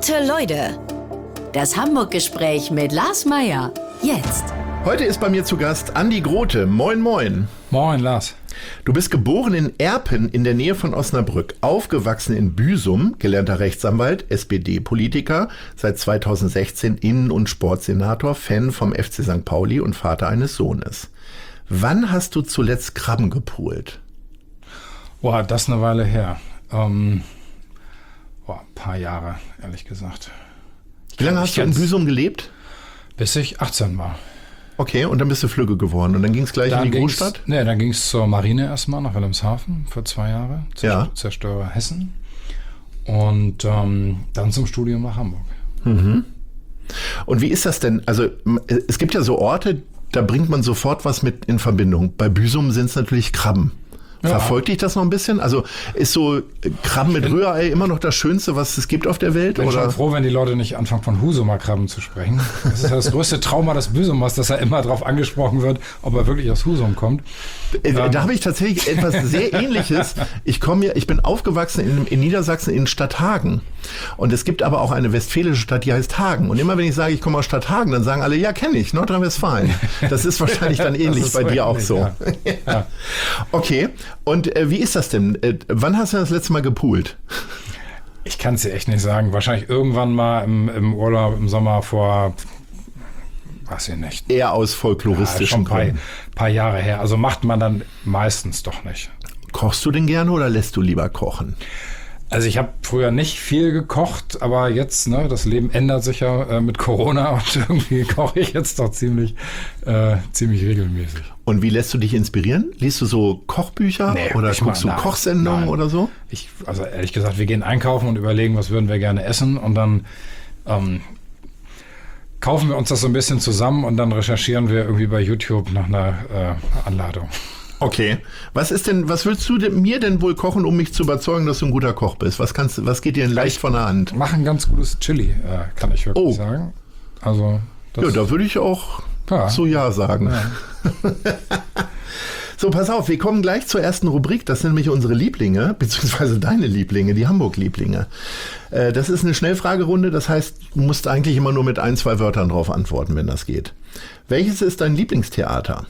Gute Leute. Das Hamburg-Gespräch mit Lars Meier. Jetzt. Heute ist bei mir zu Gast Andi Grote. Moin, moin. Moin, Lars. Du bist geboren in Erpen in der Nähe von Osnabrück, aufgewachsen in Büsum, gelernter Rechtsanwalt, SPD-Politiker, seit 2016 Innen- und Sportsenator, Fan vom FC St. Pauli und Vater eines Sohnes. Wann hast du zuletzt Krabben gepult? Boah, das ist eine Weile her. Ein paar Jahre, ehrlich gesagt. Wie lange hast du in Büsum gelebt? Bis ich 18 war. Okay, und dann bist du Flügge geworden und dann ging es gleich in die Großstadt? Nee, dann ging es zur Marine erstmal nach Wilhelmshaven für 2 Jahre, Zerstörer Hessen und dann zum Studium nach Hamburg. Mhm. Und wie ist das denn? Also es gibt ja so Orte, da bringt man sofort was mit in Verbindung. Bei Büsum sind es natürlich Krabben. Ja. Verfolgt dich das noch ein bisschen? Also ist so Krabben mit Rührei immer noch das Schönste, was es gibt auf der Welt? Ich bin schon froh, wenn die Leute nicht anfangen, von Husumer Krabben zu sprechen. Das ist ja das größte Trauma des Büsumers, dass er immer darauf angesprochen wird, ob er wirklich aus Husum kommt. Da habe ich tatsächlich etwas sehr Ähnliches. Ich bin aufgewachsen in Niedersachsen in Stadthagen. Und es gibt aber auch eine westfälische Stadt, die heißt Hagen. Und immer wenn ich sage, ich komme aus Stadthagen, dann sagen alle, ja, kenne ich, Nordrhein-Westfalen. Das ist wahrscheinlich dann ähnlich bei dir auch so. Ja. Ja. Okay. Und wie ist das denn? Wann hast du das letzte Mal gepoolt? Ich kann es dir echt nicht sagen. Wahrscheinlich irgendwann mal im Urlaub im Sommer vor, weiß ich nicht. Eher aus folkloristischen Gründen. Paar Jahre her. Also macht man dann meistens doch nicht. Kochst du denn gerne oder lässt du lieber kochen? Also ich habe früher nicht viel gekocht, aber jetzt, das Leben ändert sich ja mit Corona und irgendwie koche ich jetzt doch ziemlich regelmäßig. Und wie lässt du dich inspirieren? Liest du so Kochbücher oder guckst du Kochsendungen oder so? Also ehrlich gesagt, wir gehen einkaufen und überlegen, was würden wir gerne essen und dann kaufen wir uns das so ein bisschen zusammen und dann recherchieren wir irgendwie bei YouTube nach einer Anleitung. Okay. Was willst du mir denn wohl kochen, um mich zu überzeugen, dass du ein guter Koch bist? Was geht dir denn leicht von der Hand? Mach ein ganz gutes Chili, kann ich wirklich sagen. Also da würde ich auch so Ja sagen. Ja. So, pass auf, wir kommen gleich zur ersten Rubrik. Das sind nämlich unsere Lieblinge, beziehungsweise deine Lieblinge, die Hamburg-Lieblinge. Das ist eine Schnellfragerunde, das heißt, du musst eigentlich immer nur mit 1, 2 Wörtern drauf antworten, wenn das geht. Welches ist dein Lieblingstheater?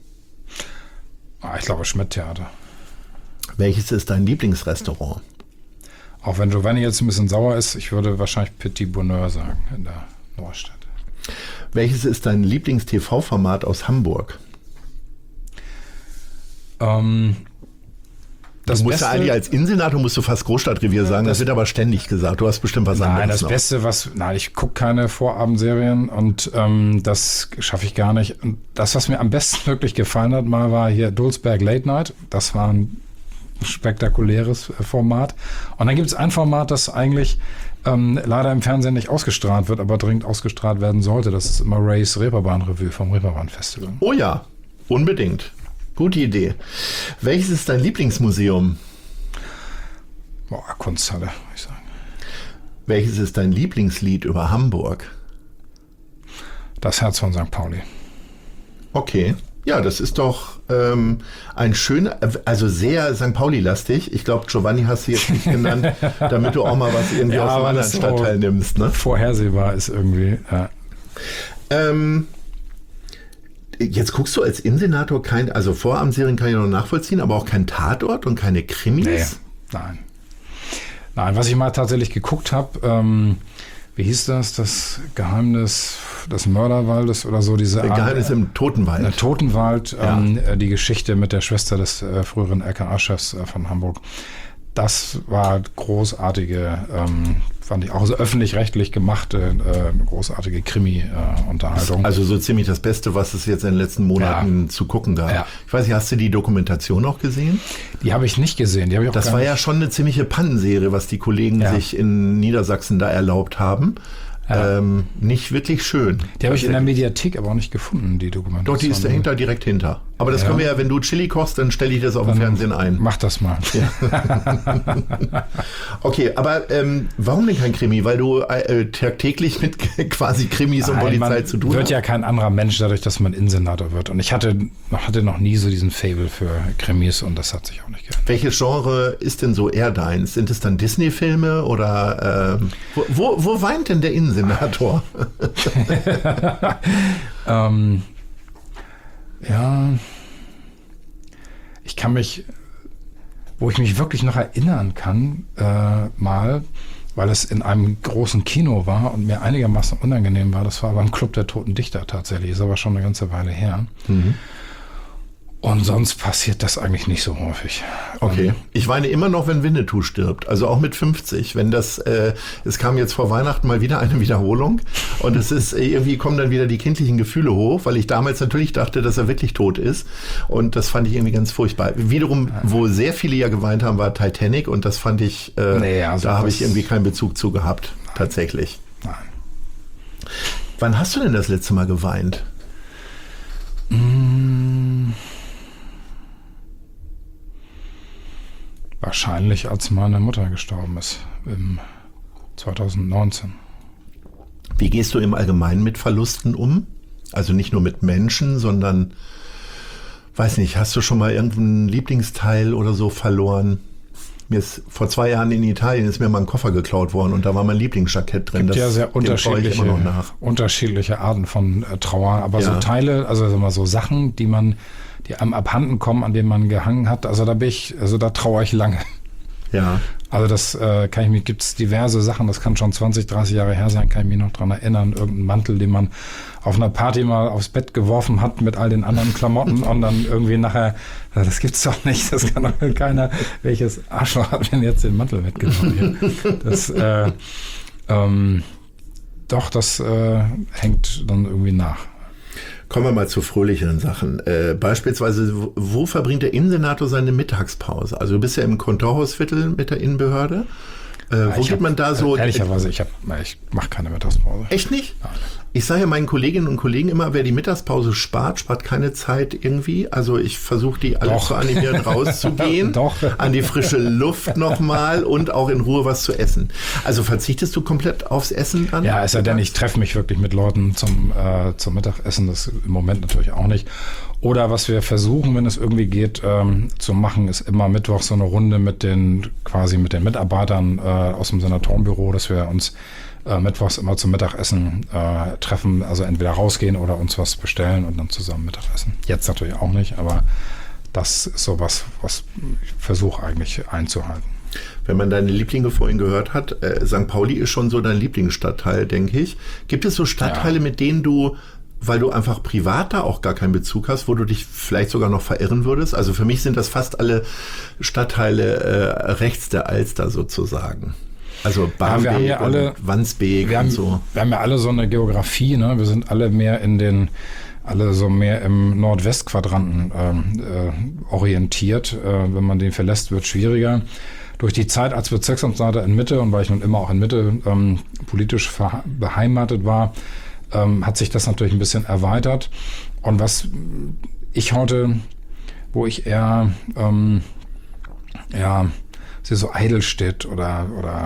Ich glaube Schmidt-Theater. Welches ist dein Lieblingsrestaurant? Auch wenn Giovanni jetzt ein bisschen sauer ist, ich würde wahrscheinlich Petit Bonheur sagen in der Neustadt. Welches ist dein Lieblings-TV-Format aus Hamburg? Du musst ja eigentlich als Innensenator musst du fast Großstadtrevier sagen, das wird aber ständig gesagt. Du hast bestimmt was anderes. Nein, das Beste, ich gucke keine Vorabendserien und das schaffe ich gar nicht. Und das, was mir am besten wirklich gefallen hat, war hier Dulsberg Late Night. Das war ein spektakuläres Format. Und dann gibt es ein Format, das eigentlich leider im Fernsehen nicht ausgestrahlt wird, aber dringend ausgestrahlt werden sollte. Das ist immer Rays Reeperbahn-Revue vom Reeperbahn-Festival. Oh ja, unbedingt. Gute Idee. Welches ist dein Lieblingsmuseum? Kunsthalle, würde ich sagen. Welches ist dein Lieblingslied über Hamburg? Das Herz von St. Pauli. Okay. Ja, das ist doch ein schöner, also sehr St. Pauli-lastig. Ich glaube, Giovanni hast du jetzt nicht genannt, damit du auch mal was irgendwie aus einem anderen Stadtteil nimmst. Ne? Vorhersehbar ist irgendwie, ja. Jetzt guckst du als Innensenator also Vorabendserien kann ich noch nachvollziehen, aber auch kein Tatort und keine Krimis? Nee, nein, was ich mal tatsächlich geguckt habe, wie hieß das? Das Geheimnis des Mörderwaldes oder so. Geheimnis im Totenwald. Totenwald, die Geschichte mit der Schwester des früheren LKA-Chefs von Hamburg. Das war großartige, fand ich auch so öffentlich-rechtlich gemachte, großartige Krimi-Unterhaltung. Also so ziemlich das Beste, was es jetzt in den letzten Monaten zu gucken gab. Ja. Ich weiß nicht, hast du die Dokumentation noch gesehen? Die habe ich nicht gesehen. Das war ja schon eine ziemliche Pannenserie, was die Kollegen sich in Niedersachsen da erlaubt haben. Nicht wirklich schön. Die habe ich in der Mediathek aber auch nicht gefunden, die Dokumentation. Doch, die ist dahinter, direkt hinter. Aber das können wir ja, wenn du Chili kochst, dann stelle ich das auf dem Fernsehen ein. Mach das mal. Ja. Okay, aber warum denn kein Krimi? Weil du tagtäglich mit quasi Krimis und Polizei zu tun hast? Wird ja kein anderer Mensch dadurch, dass man Innensenator wird. Und ich hatte noch nie so diesen Faible für Krimis und das hat sich auch nicht geändert. Welches Genre ist denn so eher deins? Sind es dann Disney-Filme oder wo weint denn der Innensenator? Ja, wo ich mich wirklich noch erinnern kann, mal, weil es in einem großen Kino war und mir einigermaßen unangenehm war, das war beim Club der Toten Dichter tatsächlich, ist aber schon eine ganze Weile her. Mhm. Und sonst passiert das eigentlich nicht so häufig. Okay. Ich weine immer noch, wenn Winnetou stirbt. Also auch mit 50. Wenn das, es kam jetzt vor Weihnachten mal wieder eine Wiederholung. Und es ist, irgendwie kommen dann wieder die kindlichen Gefühle hoch, weil ich damals natürlich dachte, dass er wirklich tot ist. Und das fand ich irgendwie ganz furchtbar. Wiederum, wo sehr viele ja geweint haben, war Titanic. Und das fand ich, da habe ich irgendwie keinen Bezug zu gehabt. Tatsächlich. Nein. Wann hast du denn das letzte Mal geweint? Wahrscheinlich, als meine Mutter gestorben ist, im 2019. Wie gehst du im Allgemeinen mit Verlusten um? Also nicht nur mit Menschen, sondern, weiß nicht, hast du schon mal irgendeinen Lieblingsteil oder so verloren? Mir ist vor 2 Jahren in Italien ist mir mal ein Koffer geklaut worden und da war mein Lieblingsjackett drin. Es gibt ja sehr unterschiedliche Arten von Trauer, aber so Teile, also so Sachen, die einem abhanden kommen, an denen man gehangen hat, also da trauere ich lange. Ja. Also das gibt's diverse Sachen, das kann schon 20, 30 Jahre her sein, kann ich mich noch dran erinnern, irgendein Mantel, den man auf einer Party mal aufs Bett geworfen hat mit all den anderen Klamotten und dann irgendwie nachher, das gibt's doch nicht, das kann doch keiner, welches Arschloch hat denn jetzt den Mantel mitgenommen hier? Das, das hängt dann irgendwie nach. Kommen wir mal zu fröhlicheren Sachen. Beispielsweise, wo verbringt der Innensenator seine Mittagspause? Also du bist ja im Kontorhausviertel mit der Innenbehörde. Wo geht man da so? Ehrlicherweise, ich mache keine Mittagspause. Echt nicht? Nein. Ich sage ja meinen Kolleginnen und Kollegen immer, wer die Mittagspause spart keine Zeit irgendwie. Also ich versuche die alle zu animieren, rauszugehen, an die frische Luft nochmal und auch in Ruhe was zu essen. Also verzichtest du komplett aufs Essen dann? Ja, es sei denn, ich treffe mich wirklich mit Leuten zum Mittagessen, das im Moment natürlich auch nicht. Oder was wir versuchen, wenn es irgendwie geht, zu machen, ist immer Mittwoch so eine Runde mit den Mitarbeitern aus dem Senatorenbüro, dass wir uns mittwochs immer zum Mittagessen treffen, also entweder rausgehen oder uns was bestellen und dann zusammen Mittagessen. Jetzt natürlich auch nicht, aber das ist sowas, was ich versuche eigentlich einzuhalten. Wenn man deine Lieblinge vorhin gehört hat, St. Pauli ist schon so dein Lieblingsstadtteil, denke ich. Gibt es so Stadtteile, mit denen du, weil du einfach privat da auch gar keinen Bezug hast, wo du dich vielleicht sogar noch verirren würdest? Also für mich sind das fast alle Stadtteile rechts der Alster sozusagen. Also Barmbek und Wandsbek und so. Wir haben ja alle so eine Geografie, ne? Wir sind alle mehr im Nordwestquadranten orientiert. Wenn man den verlässt, wird es schwieriger. Durch die Zeit als Bezirksamtsleiter in Mitte und weil ich nun immer auch in Mitte politisch beheimatet war, hat sich das natürlich ein bisschen erweitert. Und was ich heute, wo ich eher so Eidelstedt oder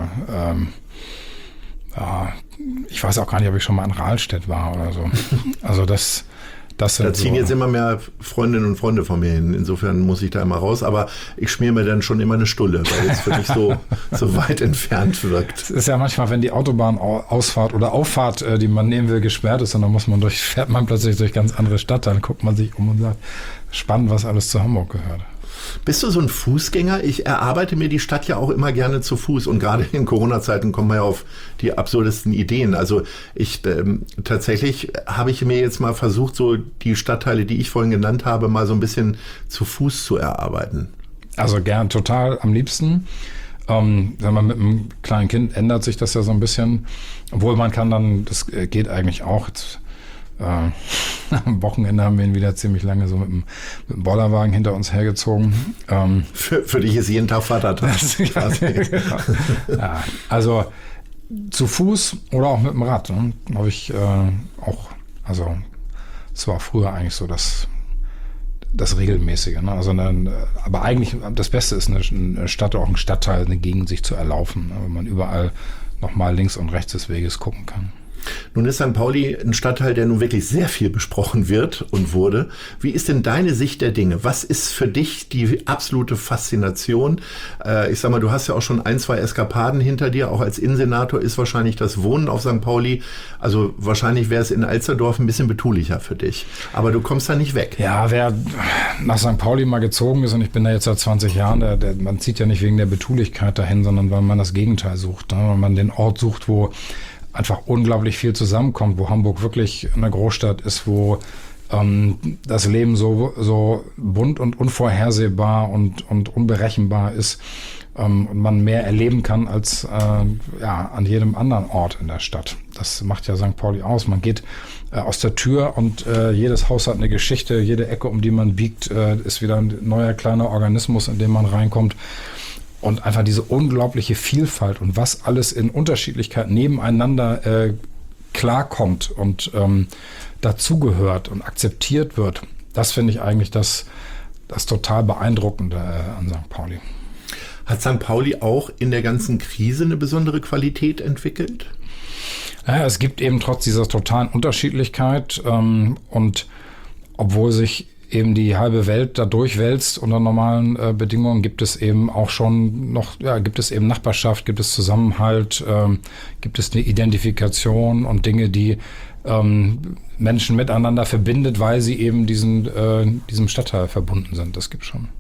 ich weiß auch gar nicht, ob ich schon mal in Rahlstedt war oder so. Also das da ziehen jetzt immer mehr Freundinnen und Freunde von mir hin. Insofern muss ich da immer raus. Aber ich schmier mir dann schon immer eine Stulle, weil es für mich so weit entfernt wirkt. Es ist ja manchmal, wenn die Autobahnausfahrt oder Auffahrt, die man nehmen will, gesperrt ist, und dann fährt man plötzlich durch ganz andere Stadtteile, guckt man sich um und sagt, spannend, was alles zu Hamburg gehört. Bist du so ein Fußgänger? Ich erarbeite mir die Stadt ja auch immer gerne zu Fuß und gerade in Corona-Zeiten kommen wir ja auf die absurdesten Ideen. Also tatsächlich habe ich mir jetzt mal versucht, so die Stadtteile, die ich vorhin genannt habe, mal so ein bisschen zu Fuß zu erarbeiten. Also gern, total am liebsten. Wenn man mit einem kleinen Kind ändert sich das ja so ein bisschen, obwohl man kann dann, das geht eigentlich auch. Jetzt, am Wochenende haben wir ihn wieder ziemlich lange so mit dem Bollerwagen hinter uns hergezogen. Für dich ist jeden Tag Vatertag. Genau. Ja, also zu Fuß oder auch mit dem Rad. Ne? Habe ich auch, also es war früher eigentlich so, dass das Regelmäßige. Ne? Also aber eigentlich das Beste ist eine Stadt oder auch ein Stadtteil, eine Gegend sich zu erlaufen, ne? Wo man überall nochmal links und rechts des Weges gucken kann. Nun ist St. Pauli ein Stadtteil, der nun wirklich sehr viel besprochen wird und wurde. Wie ist denn deine Sicht der Dinge? Was ist für dich die absolute Faszination? Ich sag mal, du hast ja auch schon 1, 2 Eskapaden hinter dir. Auch als Innensenator ist wahrscheinlich das Wohnen auf St. Pauli, also wahrscheinlich wäre es in Alsterdorf ein bisschen betulicher für dich. Aber du kommst da nicht weg. Ja, wer nach St. Pauli mal gezogen ist, und ich bin da jetzt seit 20 Jahren, man zieht ja nicht wegen der Betulichkeit dahin, sondern weil man das Gegenteil sucht. Ne? Weil man den Ort sucht, wo einfach unglaublich viel zusammenkommt, wo Hamburg wirklich eine Großstadt ist, wo das Leben so bunt und unvorhersehbar und unberechenbar ist und man mehr erleben kann als an jedem anderen Ort in der Stadt. Das macht ja St. Pauli aus. Man geht aus der Tür und jedes Haus hat eine Geschichte, jede Ecke, um die man biegt, ist wieder ein neuer kleiner Organismus, in den man reinkommt. Und einfach diese unglaubliche Vielfalt und was alles in Unterschiedlichkeit nebeneinander klarkommt und dazugehört und akzeptiert wird, das finde ich eigentlich das total Beeindruckende an St. Pauli. Hat St. Pauli auch in der ganzen Krise eine besondere Qualität entwickelt? Ja, es gibt eben trotz dieser totalen Unterschiedlichkeit und obwohl sich eben die halbe Welt da durchwälzt unter normalen Bedingungen, gibt es eben auch schon noch, gibt es eben Nachbarschaft, gibt es Zusammenhalt, gibt es eine Identifikation und Dinge, die Menschen miteinander verbindet, weil sie eben diesem Stadtteil verbunden sind. Das gibt schon.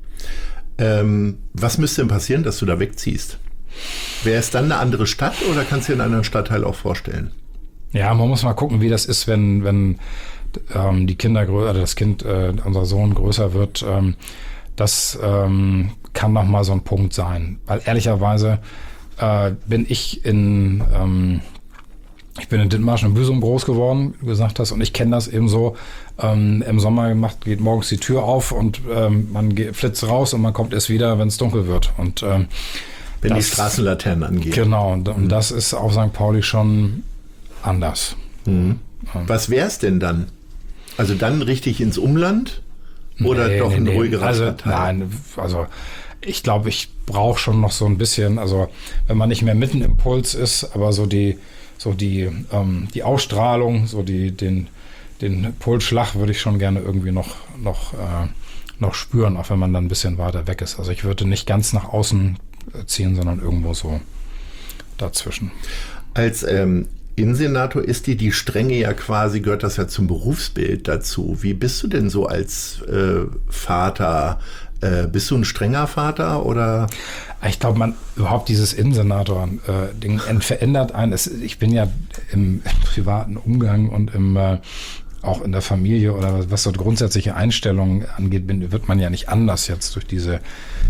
Was müsste denn passieren, dass du da wegziehst? Wäre es dann eine andere Stadt oder kannst du dir einen anderen Stadtteil auch vorstellen? Ja, man muss mal gucken, wie das ist, wenn die Kinder das Kind, unser Sohn größer wird. Das kann noch mal so ein Punkt sein. Weil ehrlicherweise bin ich in Dithmarschen und Büsum groß geworden, wie du gesagt hast, und ich kenne das eben so. Im Sommer geht morgens die Tür auf und man flitzt raus und man kommt erst wieder, wenn es dunkel wird. Und wenn die Straßenlaternen angehen. Genau, und das ist auf St. Pauli schon anders. Was wäre es denn dann? Also dann richtig ins Umland oder doch ein ruhigerer Stadtteil? Nein, also ich glaube, ich brauche schon noch so ein bisschen, also wenn man nicht mehr mitten im Puls ist, aber die Ausstrahlung, den Pulsschlag würde ich schon gerne irgendwie noch spüren, auch wenn man dann ein bisschen weiter weg ist. Also ich würde nicht ganz nach außen ziehen, sondern irgendwo so dazwischen. Als Innensenator ist dir die Strenge ja quasi, gehört das ja zum Berufsbild dazu. Wie bist du denn so als Vater? Bist du ein strenger Vater oder? Ich glaube, überhaupt dieses Innensenator-Ding verändert einen. Ich bin ja im privaten Umgang und auch in der Familie oder was so grundsätzliche Einstellungen angeht, wird man ja nicht anders jetzt durch diese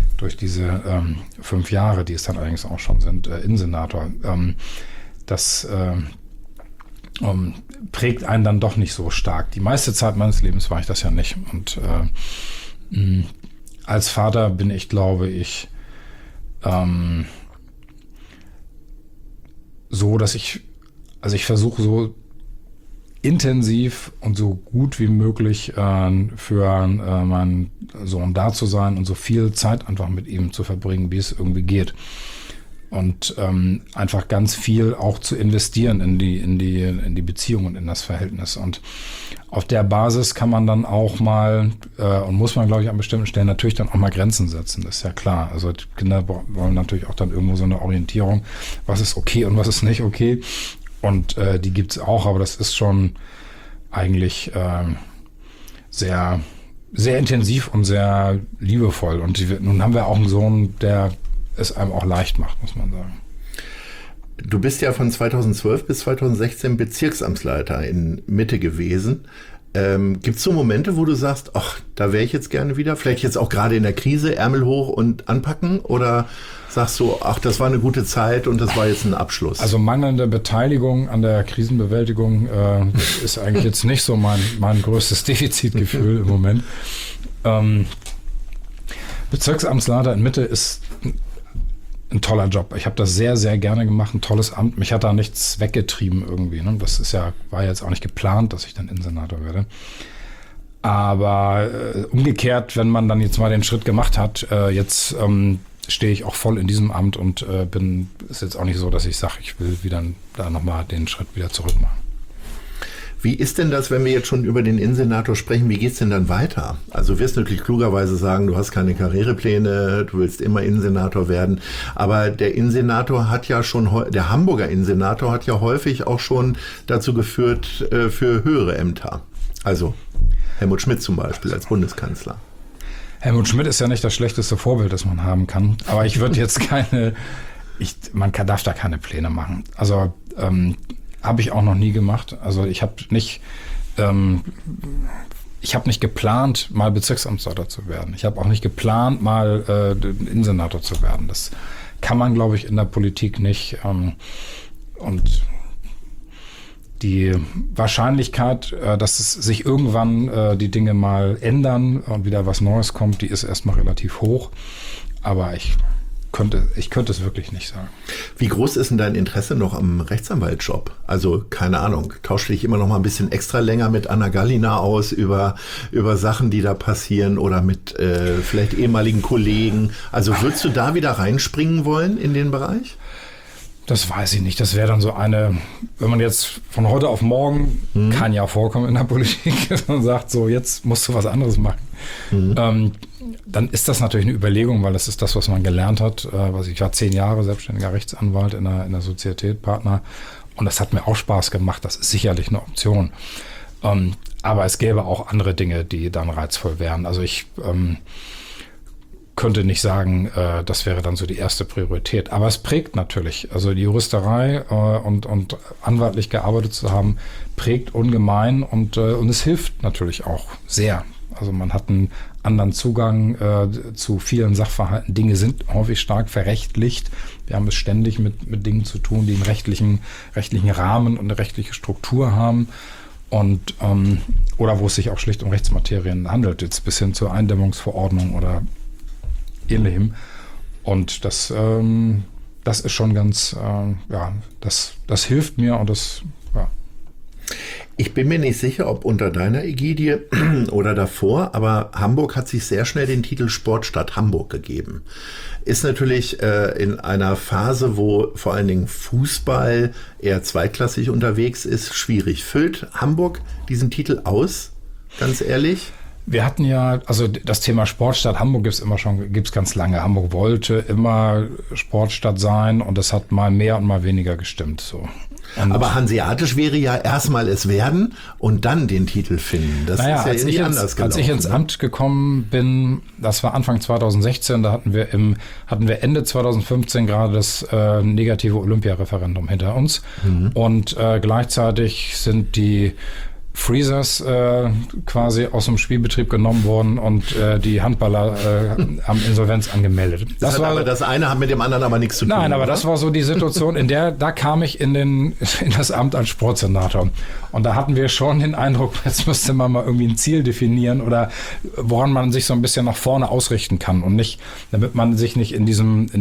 5 Jahre, die es dann allerdings auch schon sind, Innensenator. Das prägt einen dann doch nicht so stark. Die meiste Zeit meines Lebens war ich das ja nicht. Und als Vater bin ich, glaube ich, so, dass ich versuche so intensiv und so gut wie möglich für meinen Sohn da zu sein und so viel Zeit einfach mit ihm zu verbringen, wie es irgendwie geht. Und einfach ganz viel auch zu investieren in die Beziehung und in das Verhältnis. Und auf der Basis kann man dann auch mal und muss man, glaube ich, an bestimmten Stellen natürlich dann auch mal Grenzen setzen. Das ist ja klar. Also die Kinder wollen natürlich auch dann irgendwo so eine Orientierung, was ist okay und was ist nicht okay. Und die gibt's auch, aber das ist schon eigentlich sehr, sehr intensiv und sehr liebevoll. Und nun haben wir auch einen Sohn, der es einem auch leicht macht, muss man sagen. Du bist ja von 2012 bis 2016 Bezirksamtsleiter in Mitte gewesen. Gibt es so Momente, wo du sagst, ach, da wäre ich jetzt gerne wieder? Vielleicht jetzt auch gerade in der Krise, Ärmel hoch und anpacken? Oder sagst du, ach, das war eine gute Zeit und das war jetzt ein Abschluss? Also mangelnde Beteiligung an der Krisenbewältigung ist eigentlich jetzt nicht so mein größtes Defizitgefühl im Moment. Bezirksamtsleiter in Mitte ist ein toller Job. Ich habe das sehr, sehr gerne gemacht, ein tolles Amt. Mich hat da nichts weggetrieben irgendwie. Ne? Das war jetzt auch nicht geplant, dass ich dann Innensenator werde. Aber umgekehrt, wenn man dann jetzt mal den Schritt gemacht hat, jetzt stehe ich auch voll in diesem Amt und ist jetzt auch nicht so, dass ich sage, ich will wieder da nochmal den Schritt wieder zurück machen. Wie ist denn das, wenn wir jetzt schon über den Innensenator sprechen, wie geht's denn dann weiter? Also wirst du natürlich klugerweise sagen, du hast keine Karrierepläne, du willst immer Innensenator werden, aber der Innensenator hat ja schon, der Hamburger Innensenator hat ja häufig auch schon dazu geführt für höhere Ämter. Also Helmut Schmidt zum Beispiel als Bundeskanzler. Helmut Schmidt ist ja nicht das schlechteste Vorbild, das man haben kann, aber ich würde jetzt darf da keine Pläne machen. Also habe ich auch noch nie gemacht. Also ich habe nicht geplant, mal Bezirksamtsleiter zu werden. Ich habe auch nicht geplant, mal Innensenator zu werden. Das kann man, glaube ich, in der Politik nicht. Und die Wahrscheinlichkeit, dass es sich irgendwann die Dinge mal ändern und wieder was Neues kommt, die ist erstmal relativ hoch. Aber ich könnte es wirklich nicht sagen. Wie groß ist denn dein Interesse noch am Rechtsanwaltsjob? Also, keine Ahnung, tauscht dich immer noch mal ein bisschen extra länger mit Anna Gallina aus über Sachen, die da passieren oder mit vielleicht ehemaligen Kollegen? Also, würdest du da wieder reinspringen wollen in den Bereich? Das weiß ich nicht. Das wäre dann so wenn man jetzt von heute auf morgen, kann ja vorkommen in der Politik, dass man sagt, so jetzt musst du was anderes machen. Dann ist das natürlich eine Überlegung, weil das ist das, was man gelernt hat. Ich war 10 Jahre selbstständiger Rechtsanwalt in der Sozietät Partner und das hat mir auch Spaß gemacht. Das ist sicherlich eine Option. Aber es gäbe auch andere Dinge, die dann reizvoll wären. Also ich könnte nicht sagen, das wäre dann so die erste Priorität. Aber es prägt natürlich. Also die Juristerei und anwaltlich gearbeitet zu haben, prägt ungemein und es hilft natürlich auch sehr. Also man hat einen anderen Zugang zu vielen Sachverhalten. Dinge sind häufig stark verrechtlicht. Wir haben es ständig mit Dingen zu tun, die einen rechtlichen Rahmen und eine rechtliche Struktur haben. Und oder wo es sich auch schlicht um Rechtsmaterien handelt, jetzt bis hin zur Eindämmungsverordnung oder Ähnlichem. Und das ist schon ganz, das hilft mir und das, ja. Ich bin mir nicht sicher, ob unter deiner Ägidie oder davor, aber Hamburg hat sich sehr schnell den Titel Sportstadt Hamburg gegeben. Ist natürlich in einer Phase, wo vor allen Dingen Fußball eher zweitklassig unterwegs ist, schwierig. Füllt Hamburg diesen Titel aus, ganz ehrlich? Wir hatten ja, also das Thema Sportstadt Hamburg gibt's ganz lange. Hamburg wollte immer Sportstadt sein und das hat mal mehr und mal weniger gestimmt, so. Aber hanseatisch wäre ja erstmal es werden und dann den Titel finden. Das ist ja irgendwie anders gelaufen. Als ich ins Amt gekommen bin, das war Anfang 2016, da hatten wir Ende 2015 gerade das negative Olympiareferendum hinter uns. Und gleichzeitig sind die Freezers quasi aus dem Spielbetrieb genommen worden und die Handballer haben Insolvenz angemeldet. Aber das eine hat mit dem anderen aber nichts zu tun. Nein, aber das war so die Situation, da kam ich in das Amt als Sportsenator. Und da hatten wir schon den Eindruck, jetzt müsste man mal irgendwie ein Ziel definieren oder woran man sich so ein bisschen nach vorne ausrichten kann und nicht, damit man sich nicht in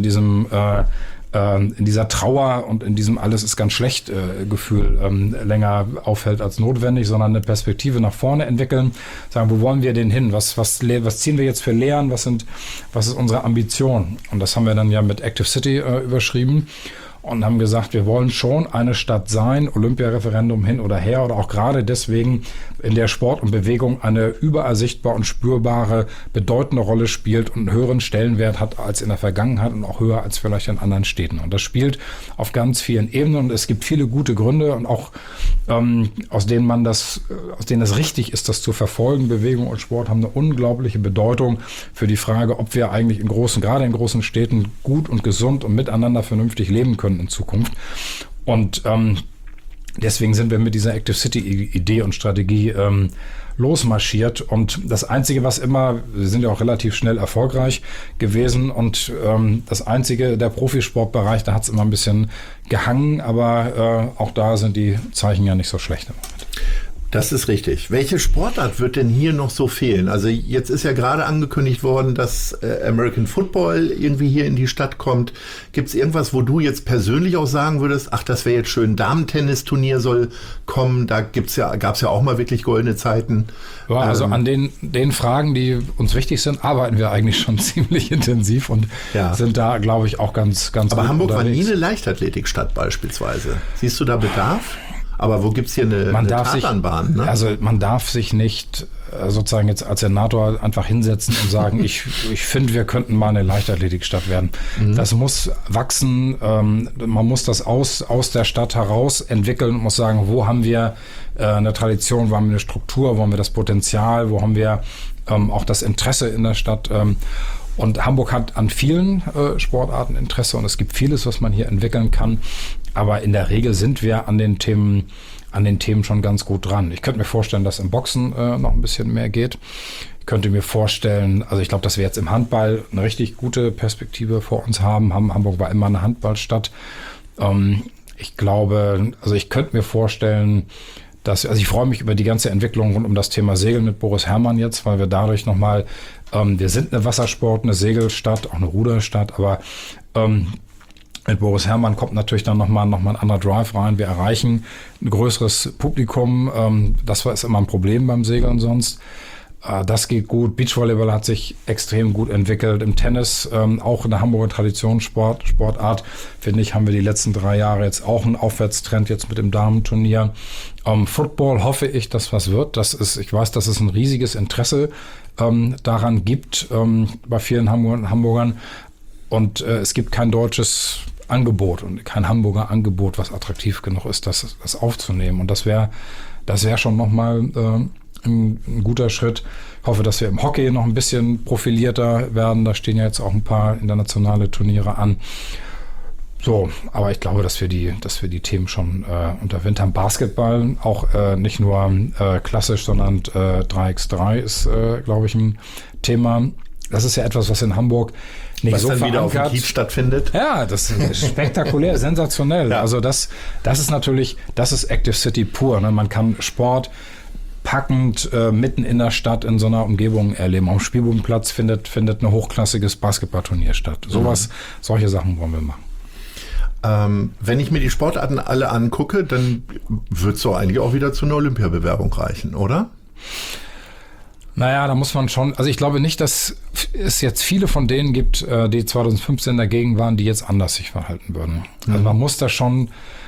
dieser Trauer und in diesem alles ist ganz schlecht Gefühl länger aufhält als notwendig, sondern eine Perspektive nach vorne entwickeln, sagen, wo wollen wir denn hin? Was ziehen wir jetzt für Lehren? Was ist unsere Ambition? Und das haben wir dann ja mit Active City überschrieben und haben gesagt, wir wollen schon eine Stadt sein, Olympiareferendum hin oder her oder auch gerade deswegen, in der Sport und Bewegung eine überall sichtbar und spürbare, bedeutende Rolle spielt und einen höheren Stellenwert hat als in der Vergangenheit und auch höher als vielleicht in anderen Städten. Und das spielt auf ganz vielen Ebenen und es gibt viele gute Gründe und auch aus denen es richtig ist, das zu verfolgen. Bewegung und Sport haben eine unglaubliche Bedeutung für die Frage, ob wir eigentlich gerade in großen Städten gut und gesund und miteinander vernünftig leben können in Zukunft. Und deswegen sind wir mit dieser Active City-Idee und Strategie losmarschiert. Und das Einzige, wir sind ja auch relativ schnell erfolgreich gewesen und das Einzige, der Profisportbereich, da hat es immer ein bisschen gehangen, aber auch da sind die Zeichen ja nicht so schlecht im Moment. Das ist richtig. Welche Sportart wird denn hier noch so fehlen? Also jetzt ist ja gerade angekündigt worden, dass American Football irgendwie hier in die Stadt kommt. Gibt es irgendwas, wo du jetzt persönlich auch sagen würdest, ach, das wäre jetzt schön, Damen-Tennisturnier soll kommen, da gab es ja auch mal wirklich goldene Zeiten. Ja, also an den Fragen, die uns wichtig sind, arbeiten wir eigentlich schon ziemlich intensiv und sind da, glaube ich, auch ganz Aber Hamburg unterwegs. war nie eine Leichtathletikstadt beispielsweise. Siehst du da Bedarf? Aber wo gibt's hier eine Tatanbahn? Ne? Also man darf sich nicht sozusagen jetzt als Senator einfach hinsetzen und sagen, ich finde, wir könnten mal eine Leichtathletikstadt werden. Das muss wachsen, man muss das aus der Stadt heraus entwickeln und muss sagen, wo haben wir eine Tradition, wo haben wir eine Struktur, wo haben wir das Potenzial, wo haben wir auch das Interesse in der Stadt. Und Hamburg hat an vielen Sportarten Interesse und es gibt vieles, was man hier entwickeln kann. Aber in der Regel sind wir an den Themen schon ganz gut dran. Ich könnte mir vorstellen, dass im Boxen noch ein bisschen mehr geht. Ich könnte mir vorstellen, also ich glaube, dass wir jetzt im Handball eine richtig gute Perspektive vor uns haben. Hamburg war immer eine Handballstadt. Ich könnte mir vorstellen, ich freue mich über die ganze Entwicklung rund um das Thema Segeln mit Boris Herrmann jetzt, weil wir dadurch nochmal, wir sind eine Wassersport, eine Segelstadt, auch eine Ruderstadt, aber mit Boris Herrmann kommt natürlich dann nochmal ein anderer Drive rein. Wir erreichen ein größeres Publikum. Das ist immer ein Problem beim Segeln sonst. Das geht gut. Beachvolleyball hat sich extrem gut entwickelt. Im Tennis, auch in der Hamburger Traditionssportart, finde ich, haben wir die letzten 3 Jahre jetzt auch einen Aufwärtstrend jetzt mit dem Damenturnier. Football hoffe ich, dass was wird. Ich weiß, dass es ein riesiges Interesse daran gibt bei vielen Hamburgern. Und es gibt kein deutsches Angebot und kein Hamburger Angebot, was attraktiv genug ist, das aufzunehmen. Und das wäre schon nochmal ein guter Schritt. Ich hoffe, dass wir im Hockey noch ein bisschen profilierter werden. Da stehen ja jetzt auch ein paar internationale Turniere an. So, aber ich glaube, dass wir die Themen schon unterwintern. Basketball auch nicht nur klassisch, sondern 3x3 ist, glaube ich, ein Thema. Das ist ja etwas, was in Hamburg nicht was so dann verankert. Wieder auf dem Kiez stattfindet. Ja, das ist spektakulär, sensationell. Ja. Also das ist natürlich, das ist Active City pur. Ne? Man kann Sport packend mitten in der Stadt in so einer Umgebung erleben. Am Spielbodenplatz findet ein hochklassiges Basketballturnier statt. Solche Sachen wollen wir machen. Wenn ich mir die Sportarten alle angucke, dann wird es doch eigentlich auch wieder zu einer Olympiabewerbung reichen, oder? Naja, da muss man schon, also ich glaube nicht, dass es jetzt viele von denen gibt, die 2015 dagegen waren, die jetzt anders sich verhalten würden. Also man muss da schon,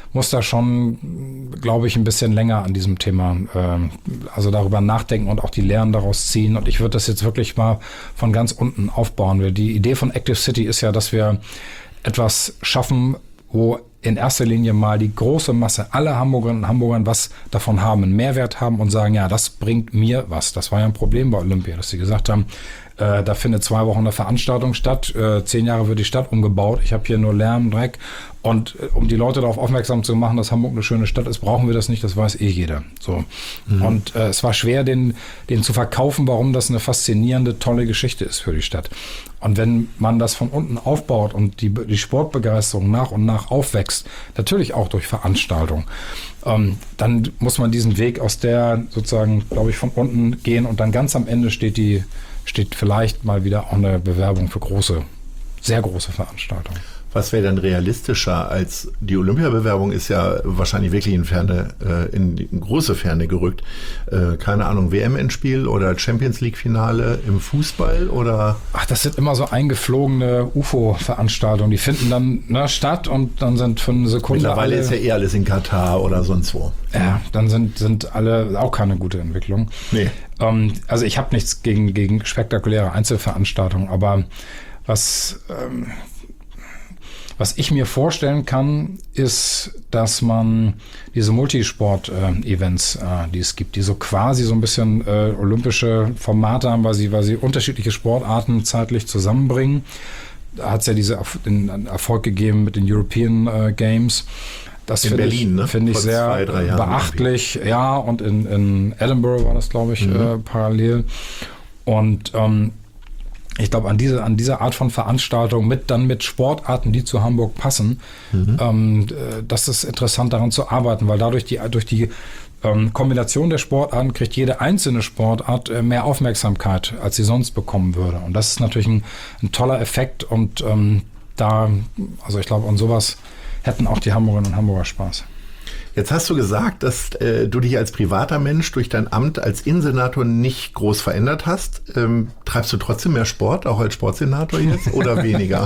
glaube ich, ein bisschen länger an diesem Thema, also darüber nachdenken und auch die Lehren daraus ziehen. Und ich würde das jetzt wirklich mal von ganz unten aufbauen. Die Idee von Active City ist ja, dass wir etwas schaffen, wo in erster Linie mal die große Masse aller Hamburgerinnen und Hamburgern was davon haben, einen Mehrwert haben und sagen, ja, das bringt mir was. Das war ja ein Problem bei Olympia, dass sie gesagt haben, da findet 2 Wochen eine Veranstaltung statt, 10 Jahre wird die Stadt umgebaut, ich habe hier nur Lärm, Dreck. Und um die Leute darauf aufmerksam zu machen, dass Hamburg eine schöne Stadt ist, brauchen wir das nicht, das weiß jeder. So. Und es war schwer, den zu verkaufen, warum das eine faszinierende, tolle Geschichte ist für die Stadt. Und wenn man das von unten aufbaut und die Sportbegeisterung nach und nach aufwächst, natürlich auch durch Veranstaltungen, dann muss man diesen Weg aus der sozusagen, glaube ich, von unten gehen und dann ganz am Ende steht vielleicht mal wieder auch eine Bewerbung für sehr große Veranstaltungen. Was wäre denn realistischer als die Olympiabewerbung ist ja wahrscheinlich wirklich in große Ferne gerückt. Keine Ahnung, WM-Endspiel oder Champions-League-Finale im Fußball oder? Ach, das sind immer so eingeflogene UFO-Veranstaltungen. Die finden dann statt und dann sind für eine Sekunde mittlerweile ist ja alles in Katar oder sonst wo. Ja, dann sind alle auch keine gute Entwicklung. Nee. Also ich habe nichts gegen spektakuläre Einzelveranstaltungen, aber was ich mir vorstellen kann, ist, dass man diese Multisport-Events, die es gibt, die so quasi so ein bisschen olympische Formate haben, weil sie unterschiedliche Sportarten zeitlich zusammenbringen. Da hat es ja den Erfolg gegeben mit den European Games. Das finde ich sehr 2-3 Jahren beachtlich. Ja, und in Edinburgh war das, glaube ich, parallel. Und ich glaube, an dieser Art von Veranstaltung mit Sportarten, die zu Hamburg passen, das ist interessant, daran zu arbeiten, weil dadurch durch die Kombination der Sportarten kriegt jede einzelne Sportart mehr Aufmerksamkeit, als sie sonst bekommen würde. Und das ist natürlich ein toller Effekt. Und also ich glaube, an sowas hätten auch die Hamburgerinnen und Hamburger Spaß. Jetzt hast du gesagt, dass du dich als privater Mensch durch dein Amt als Innensenator nicht groß verändert hast. Treibst du trotzdem mehr Sport, auch als Sportsenator jetzt, oder weniger?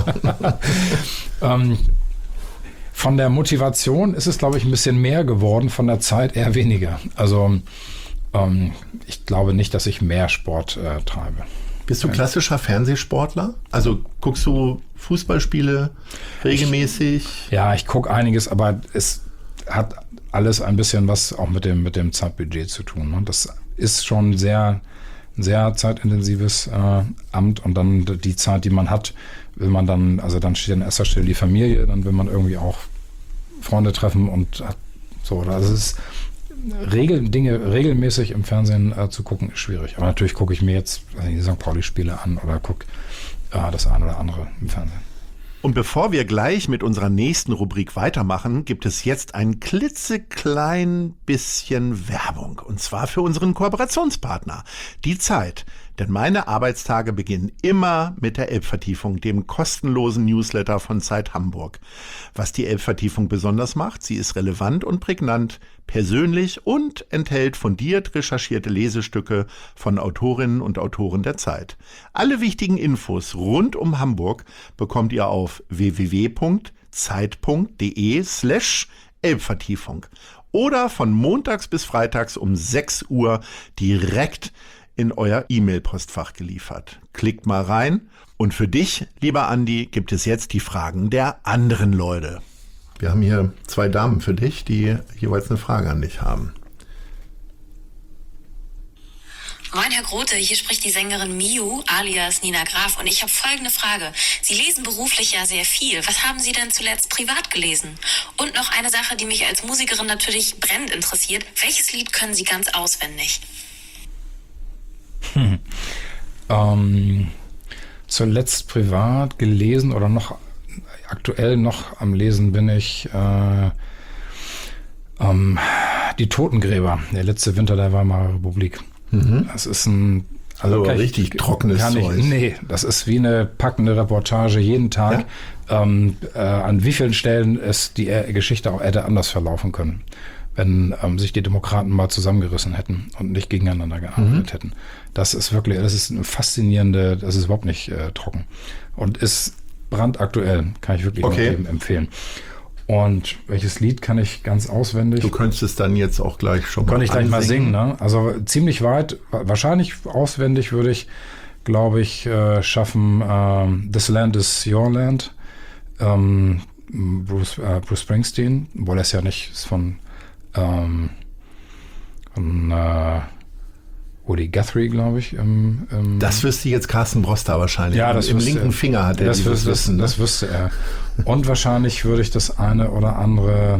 Von der Motivation ist es, glaube ich, ein bisschen mehr geworden, von der Zeit eher weniger. Also ich glaube nicht, dass ich mehr Sport treibe. Bist du klassischer Fernsehsportler? Also guckst du Fußballspiele regelmäßig? Ja, ich gucke einiges, aber es hat alles ein bisschen was auch mit dem Zeitbudget zu tun. Ne? Das ist schon ein sehr zeitintensives Amt, und dann die Zeit, die man hat, will man dann, also dann steht an erster Stelle die Familie, dann will man irgendwie auch Freunde treffen und hat so. Also es ist Dinge regelmäßig im Fernsehen zu gucken, ist schwierig. Aber natürlich gucke ich mir jetzt die St. Pauli-Spiele an oder gucke das eine oder andere im Fernsehen. Und bevor wir gleich mit unserer nächsten Rubrik weitermachen, gibt es jetzt ein klitzeklein bisschen Werbung. Und zwar für unseren Kooperationspartner, die Zeit. Denn meine Arbeitstage beginnen immer mit der Elbvertiefung, dem kostenlosen Newsletter von Zeit Hamburg. Was die Elbvertiefung besonders macht, sie ist relevant und prägnant, persönlich und enthält fundiert recherchierte Lesestücke von Autorinnen und Autoren der Zeit. Alle wichtigen Infos rund um Hamburg bekommt ihr auf www.zeit.de/Elbvertiefung oder von montags bis freitags um 6 Uhr direkt in euer E-Mail-Postfach geliefert. Klickt mal rein. Und für dich, lieber Andi, gibt es jetzt die Fragen der anderen Leute. Wir haben hier 2 Damen für dich, die jeweils eine Frage an dich haben. Moin, Herr Grote, hier spricht die Sängerin Miu, alias Nina Graf, und ich habe folgende Frage. Sie lesen beruflich ja sehr viel. Was haben Sie denn zuletzt privat gelesen? Und noch eine Sache, die mich als Musikerin natürlich brennend interessiert. Welches Lied können Sie ganz auswendig? Zuletzt privat gelesen oder noch aktuell noch am Lesen bin ich Die Totengräber, der letzte Winter der Weimarer Republik. Das ist ein richtig trockenes Zeug. Nee, das ist wie eine packende Reportage jeden Tag. Ja? An wie vielen Stellen es die Geschichte auch hätte anders verlaufen können, wenn sich die Demokraten mal zusammengerissen hätten und nicht gegeneinander gearbeitet hätten. Das ist eine faszinierende, das ist überhaupt nicht trocken und ist brandaktuell, kann ich wirklich nur jedem empfehlen. Und welches Lied kann ich ganz auswendig? Du könntest es dann jetzt auch gleich schon mal Kann ich gleich mal singen, ne? Also ziemlich weit, wahrscheinlich auswendig würde ich, glaube ich, schaffen This Land is Your Land, Bruce Springsteen, obwohl er es ja nicht ist von Woody Guthrie, glaube ich. Das wüsste jetzt Carsten Broster wahrscheinlich. Ja, das im linken Finger hat er dieses Wissen. Das wüsste er. Und wahrscheinlich würde ich das eine oder andere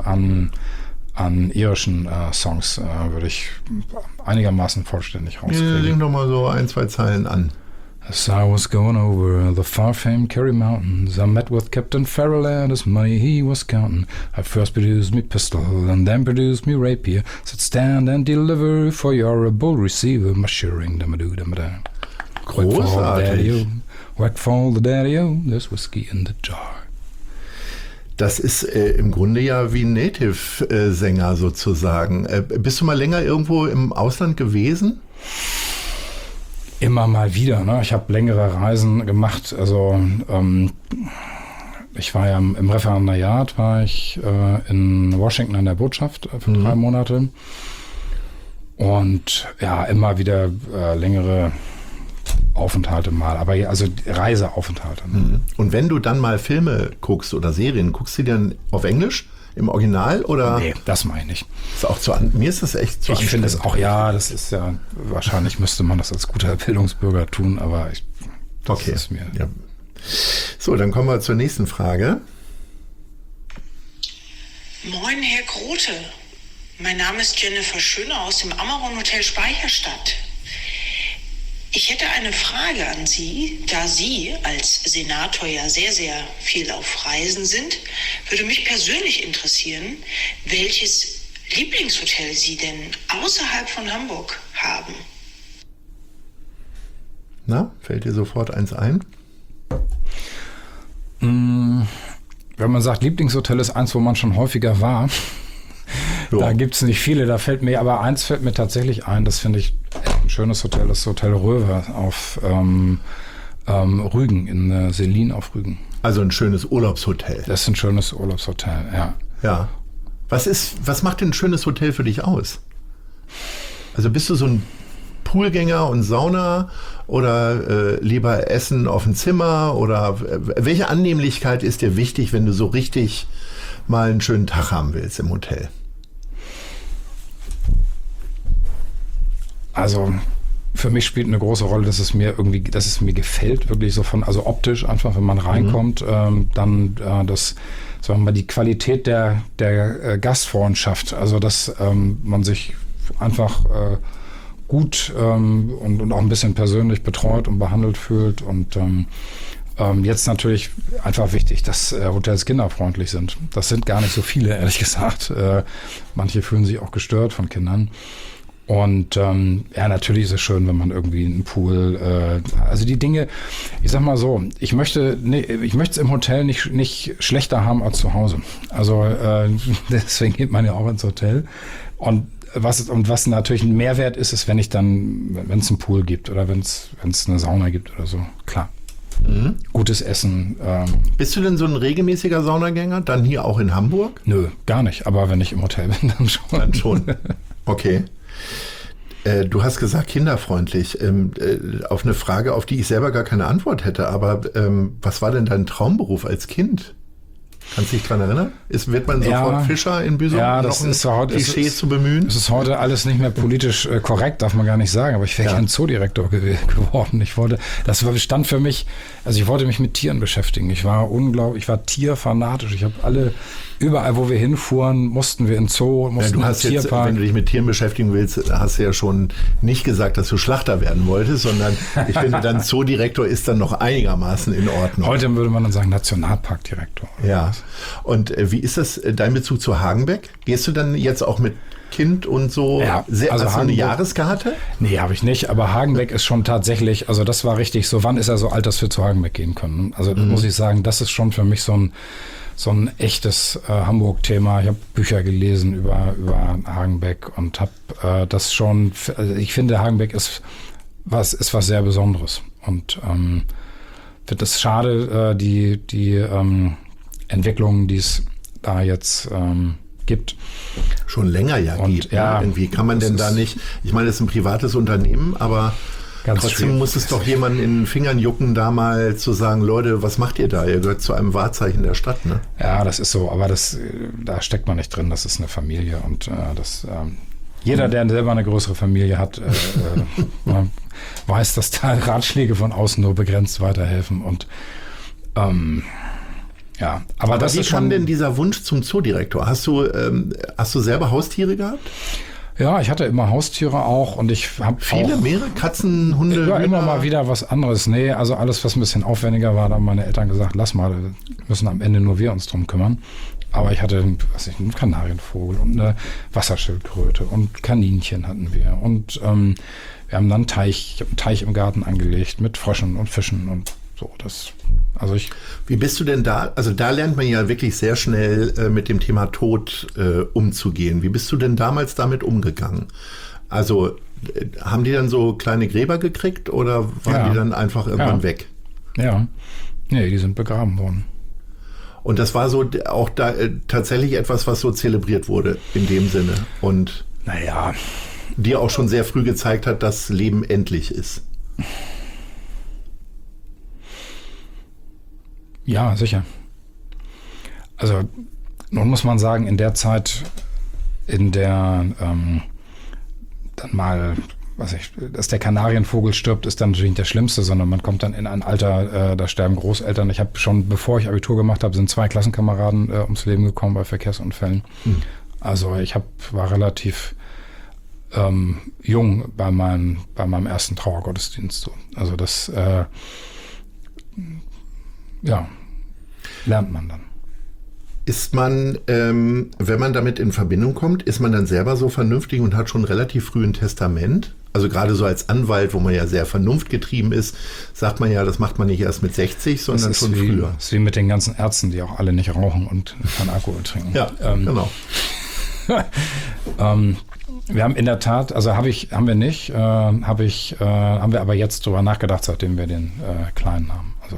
an irischen Songs würde ich einigermaßen vollständig rauskriegen. Ja, sing doch mal so 1, 2 Zeilen an. As I was going over the far-famed Kerry Mountains, I met with Captain Farrell and his money he was counting. I first produced me pistol and then produced me rapier. Said stand and deliver for your bull receiver. My shearing, da-ma-do-da-ma-da. Großartig. Whack for the daddy-o, there's whiskey in the jar. Das ist im Grunde ja wie ein Native-Sänger sozusagen. Bist du mal länger irgendwo im Ausland gewesen? Immer mal wieder, ne? Ich habe längere Reisen gemacht. Also ich war ja im Referendariat, war ich in Washington an der Botschaft für 3 Monate. Und ja, immer wieder längere Aufenthalte mal, aber also Reiseaufenthalte. Ne? Und wenn du dann mal Filme guckst oder Serien, guckst du die dann auf Englisch? Im Original oder? Nee, das meine ich nicht. Ist auch mir ist das echt zu Ich finde es auch, ja, das ist ja, wahrscheinlich müsste man das als guter Bildungsbürger tun, aber das ist mir. Ja. So, dann kommen wir zur nächsten Frage. Moin, Herr Grote. Mein Name ist Jennifer Schöner aus dem Amaron Hotel Speicherstadt. Ich hätte eine Frage an Sie, da Sie als Senator ja sehr, sehr viel auf Reisen sind, würde mich persönlich interessieren, welches Lieblingshotel Sie denn außerhalb von Hamburg haben? Na, fällt dir sofort eins ein? Wenn man sagt, Lieblingshotel ist eins, wo man schon häufiger war, da gibt es nicht viele. Aber eins fällt mir tatsächlich ein, das finde ich ein schönes Hotel, das Hotel Röver auf Rügen, in Selin auf Rügen. Also ein schönes Urlaubshotel. Das ist ein schönes Urlaubshotel, ja. Ja. Was macht denn ein schönes Hotel für dich aus? Also bist du so ein Poolgänger und Sauna oder lieber Essen auf dem Zimmer? Oder welche Annehmlichkeit ist dir wichtig, wenn du so richtig mal einen schönen Tag haben willst im Hotel? Also für mich spielt eine große Rolle, dass es mir gefällt, wirklich so also optisch einfach, wenn man reinkommt, dann sagen wir mal, die Qualität der Gastfreundschaft, also dass man sich einfach gut und auch ein bisschen persönlich betreut und behandelt fühlt und jetzt natürlich einfach wichtig, dass Hotels kinderfreundlich sind. Das sind gar nicht so viele, ehrlich gesagt. Manche fühlen sich auch gestört von Kindern. Und natürlich ist es schön, wenn man irgendwie einen Pool, also die Dinge, ich sag mal so, ich möchte es im Hotel nicht schlechter haben als zu Hause. Also deswegen geht man ja auch ins Hotel. Und was natürlich ein Mehrwert ist wenn es einen Pool gibt oder wenn es eine Sauna gibt oder so, klar. Mhm. Gutes Essen. Bist du denn so ein regelmäßiger Saunagänger? Dann hier auch in Hamburg? Nö, gar nicht. Aber wenn ich im Hotel bin, dann schon. Dann schon. Okay. Du hast gesagt, kinderfreundlich. Auf eine Frage, auf die ich selber gar keine Antwort hätte. Aber was war denn dein Traumberuf als Kind? Kannst du dich daran erinnern? Wird man sofort Fischer in Büsum? Ja, das ist heute Klischees zu bemühen? Es ist heute alles nicht mehr politisch korrekt, darf man gar nicht sagen. Aber ich wäre gern Zoodirektor geworden. Das stand für mich, also ich wollte mich mit Tieren beschäftigen. Ich war tierfanatisch. Ich habe überall, wo wir hinfuhren, mussten wir in Zoo, mussten in Tierpark. Wenn du dich mit Tieren beschäftigen willst, hast du ja schon nicht gesagt, dass du Schlachter werden wolltest, sondern ich finde, dann Zoodirektor ist dann noch einigermaßen in Ordnung. Heute würde man dann sagen Nationalparkdirektor. Ja. Und wie ist das, dein Bezug zu Hagenbeck? Gehst du dann jetzt auch mit Kind und so? Ja, also hast du eine Jahreskarte? Nee, habe ich nicht, aber Hagenbeck ist schon tatsächlich, also das war richtig so, wann ist er so alt, dass wir zu Hagenbeck gehen können? Also das muss ich sagen, das ist schon für mich so ein echtes Hamburg-Thema. Ich habe Bücher gelesen über Hagenbeck und habe das schon, also ich finde, Hagenbeck ist was sehr Besonderes. Und finde es schade, die Entwicklungen, die es da jetzt gibt. Schon länger gibt. Ja, irgendwie kann man denn da nicht, ich meine, das ist ein privates Unternehmen, aber trotzdem muss es doch jemanden in den Fingern jucken, da mal zu sagen, Leute, was macht ihr da? Ihr gehört zu einem Wahrzeichen der Stadt, ne? Ja, das ist so, aber da steckt man nicht drin, das ist eine Familie und jeder, der selber eine größere Familie hat, weiß, dass da Ratschläge von außen nur begrenzt weiterhelfen und aber das wie ist kam schon denn dieser Wunsch zum Zoodirektor? Hast du selber Haustiere gehabt? Ja, ich hatte immer Haustiere auch und ich habe viele, mehrere Katzen, Hunde, ja, immer mal wieder was anderes. Nee, also alles, was ein bisschen aufwendiger war, da haben meine Eltern gesagt, lass mal, müssen am Ende nur wir uns drum kümmern. Aber ich hatte, einen Kanarienvogel und eine Wasserschildkröte und Kaninchen hatten wir. Und wir haben dann einen Teich im Garten angelegt mit Fröschen und Fischen und so. Wie bist du denn da? Also da lernt man ja wirklich sehr schnell mit dem Thema Tod umzugehen. Wie bist du denn damals damit umgegangen? Also haben die dann so kleine Gräber gekriegt oder waren die dann einfach irgendwann weg? Ja, nee, die sind begraben worden. Und das war so auch da tatsächlich etwas, was so zelebriert wurde in dem Sinne und dir auch schon sehr früh gezeigt hat, dass Leben endlich ist. Ja, sicher. Also nun muss man sagen, in der Zeit, in der dann mal, dass der Kanarienvogel stirbt, ist dann natürlich nicht das Schlimmste, sondern man kommt dann in ein Alter, da sterben Großeltern. Ich habe schon, bevor ich Abitur gemacht habe, sind 2 Klassenkameraden ums Leben gekommen bei Verkehrsunfällen. Also ich war relativ jung bei meinem ersten Trauergottesdienst. So. Also das lernt man dann. Ist man, wenn man damit in Verbindung kommt, ist man dann selber so vernünftig und hat schon relativ früh ein Testament? Also gerade so als Anwalt, wo man ja sehr vernunftgetrieben ist, sagt man ja, das macht man nicht erst mit 60, sondern schon früher. Das ist wie mit den ganzen Ärzten, die auch alle nicht rauchen und kein Alkohol trinken. Ja, genau. Wir haben in der Tat, also haben wir aber jetzt drüber nachgedacht, seitdem wir den Kleinen haben. Also,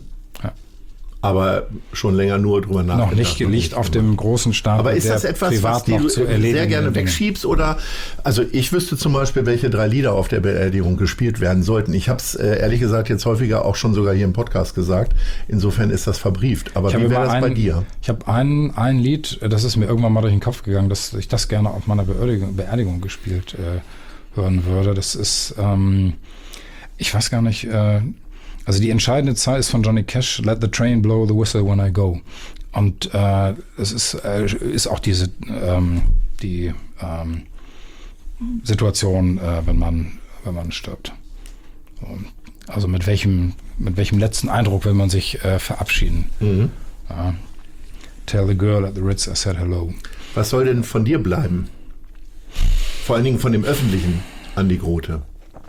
Aber schon länger nur drüber nachgedacht. Noch nicht liegt auf dem großen Stapel. Aber ist das etwas, was du sehr gerne wegschiebst? Oder, also ich wüsste zum Beispiel, welche 3 Lieder auf der Beerdigung gespielt werden sollten. Ich habe es ehrlich gesagt jetzt häufiger auch schon sogar hier im Podcast gesagt. Insofern ist das verbrieft. Aber wie wäre das bei dir? Ich habe ein Lied, das ist mir irgendwann mal durch den Kopf gegangen, dass ich das gerne auf meiner Beerdigung gespielt hören würde. Das ist, ich weiß gar nicht, also die entscheidende Zahl ist von Johnny Cash, Let the train blow the whistle when I go. Und es ist auch die Situation, wenn man stirbt. Also mit welchem letzten Eindruck will man sich verabschieden? Tell the girl at the Ritz I said hello. Was soll denn von dir bleiben? Vor allen Dingen von dem Öffentlichen, Andi Grote.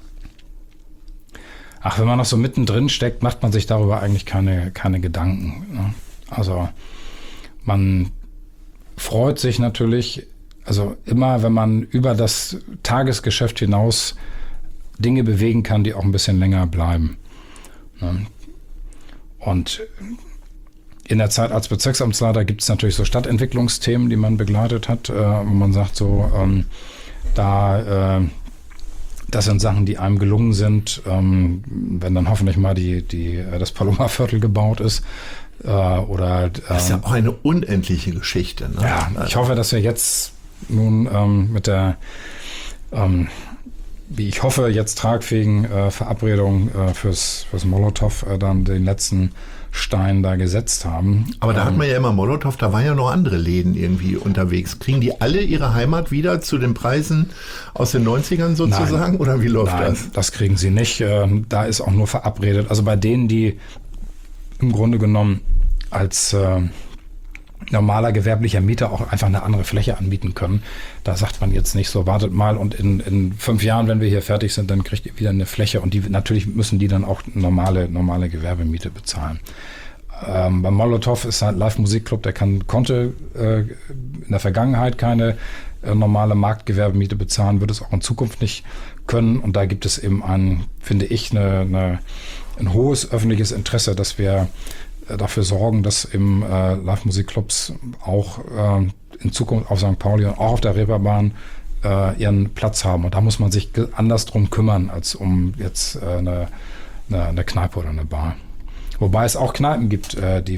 Ach, wenn man noch so mittendrin steckt, macht man sich darüber eigentlich keine Gedanken. Ne? Also man freut sich natürlich, also immer, wenn man über das Tagesgeschäft hinaus Dinge bewegen kann, die auch ein bisschen länger bleiben. Ne? Und in der Zeit als Bezirksamtsleiter gibt es natürlich so Stadtentwicklungsthemen, die man begleitet hat, wo man sagt so, das sind Sachen, die einem gelungen sind, wenn dann hoffentlich mal das Paloma-Viertel gebaut ist. Das ist ja auch eine unendliche Geschichte. Ne? Ja, ich hoffe, dass wir jetzt nun mit der, wie ich hoffe, jetzt tragfähigen Verabredung fürs Molotow dann den letzten Stein da gesetzt haben. Aber da hat man ja immer Molotow, da waren ja noch andere Läden irgendwie unterwegs. Kriegen die alle ihre Heimat wieder zu den Preisen aus den 90ern sozusagen? Nein, oder wie läuft das? Nein, das kriegen sie nicht. Da ist auch nur verabredet. Also bei denen, die im Grunde genommen als normaler gewerblicher Mieter auch einfach eine andere Fläche anbieten können. Da sagt man jetzt nicht so, wartet mal und in 5 Jahren, wenn wir hier fertig sind, dann kriegt ihr wieder eine Fläche und natürlich müssen die dann auch normale Gewerbemiete bezahlen. Beim Molotow ist halt Live-Musikclub, der konnte in der Vergangenheit keine normale Marktgewerbemiete bezahlen, wird es auch in Zukunft nicht können und da gibt es eben finde ich, ein hohes öffentliches Interesse, dass wir dafür sorgen, dass im Live-Musikclubs auch in Zukunft auf St. Pauli und auch auf der Reeperbahn ihren Platz haben. Und da muss man sich anders drum kümmern, als um jetzt eine Kneipe oder eine Bar. Wobei es auch Kneipen gibt,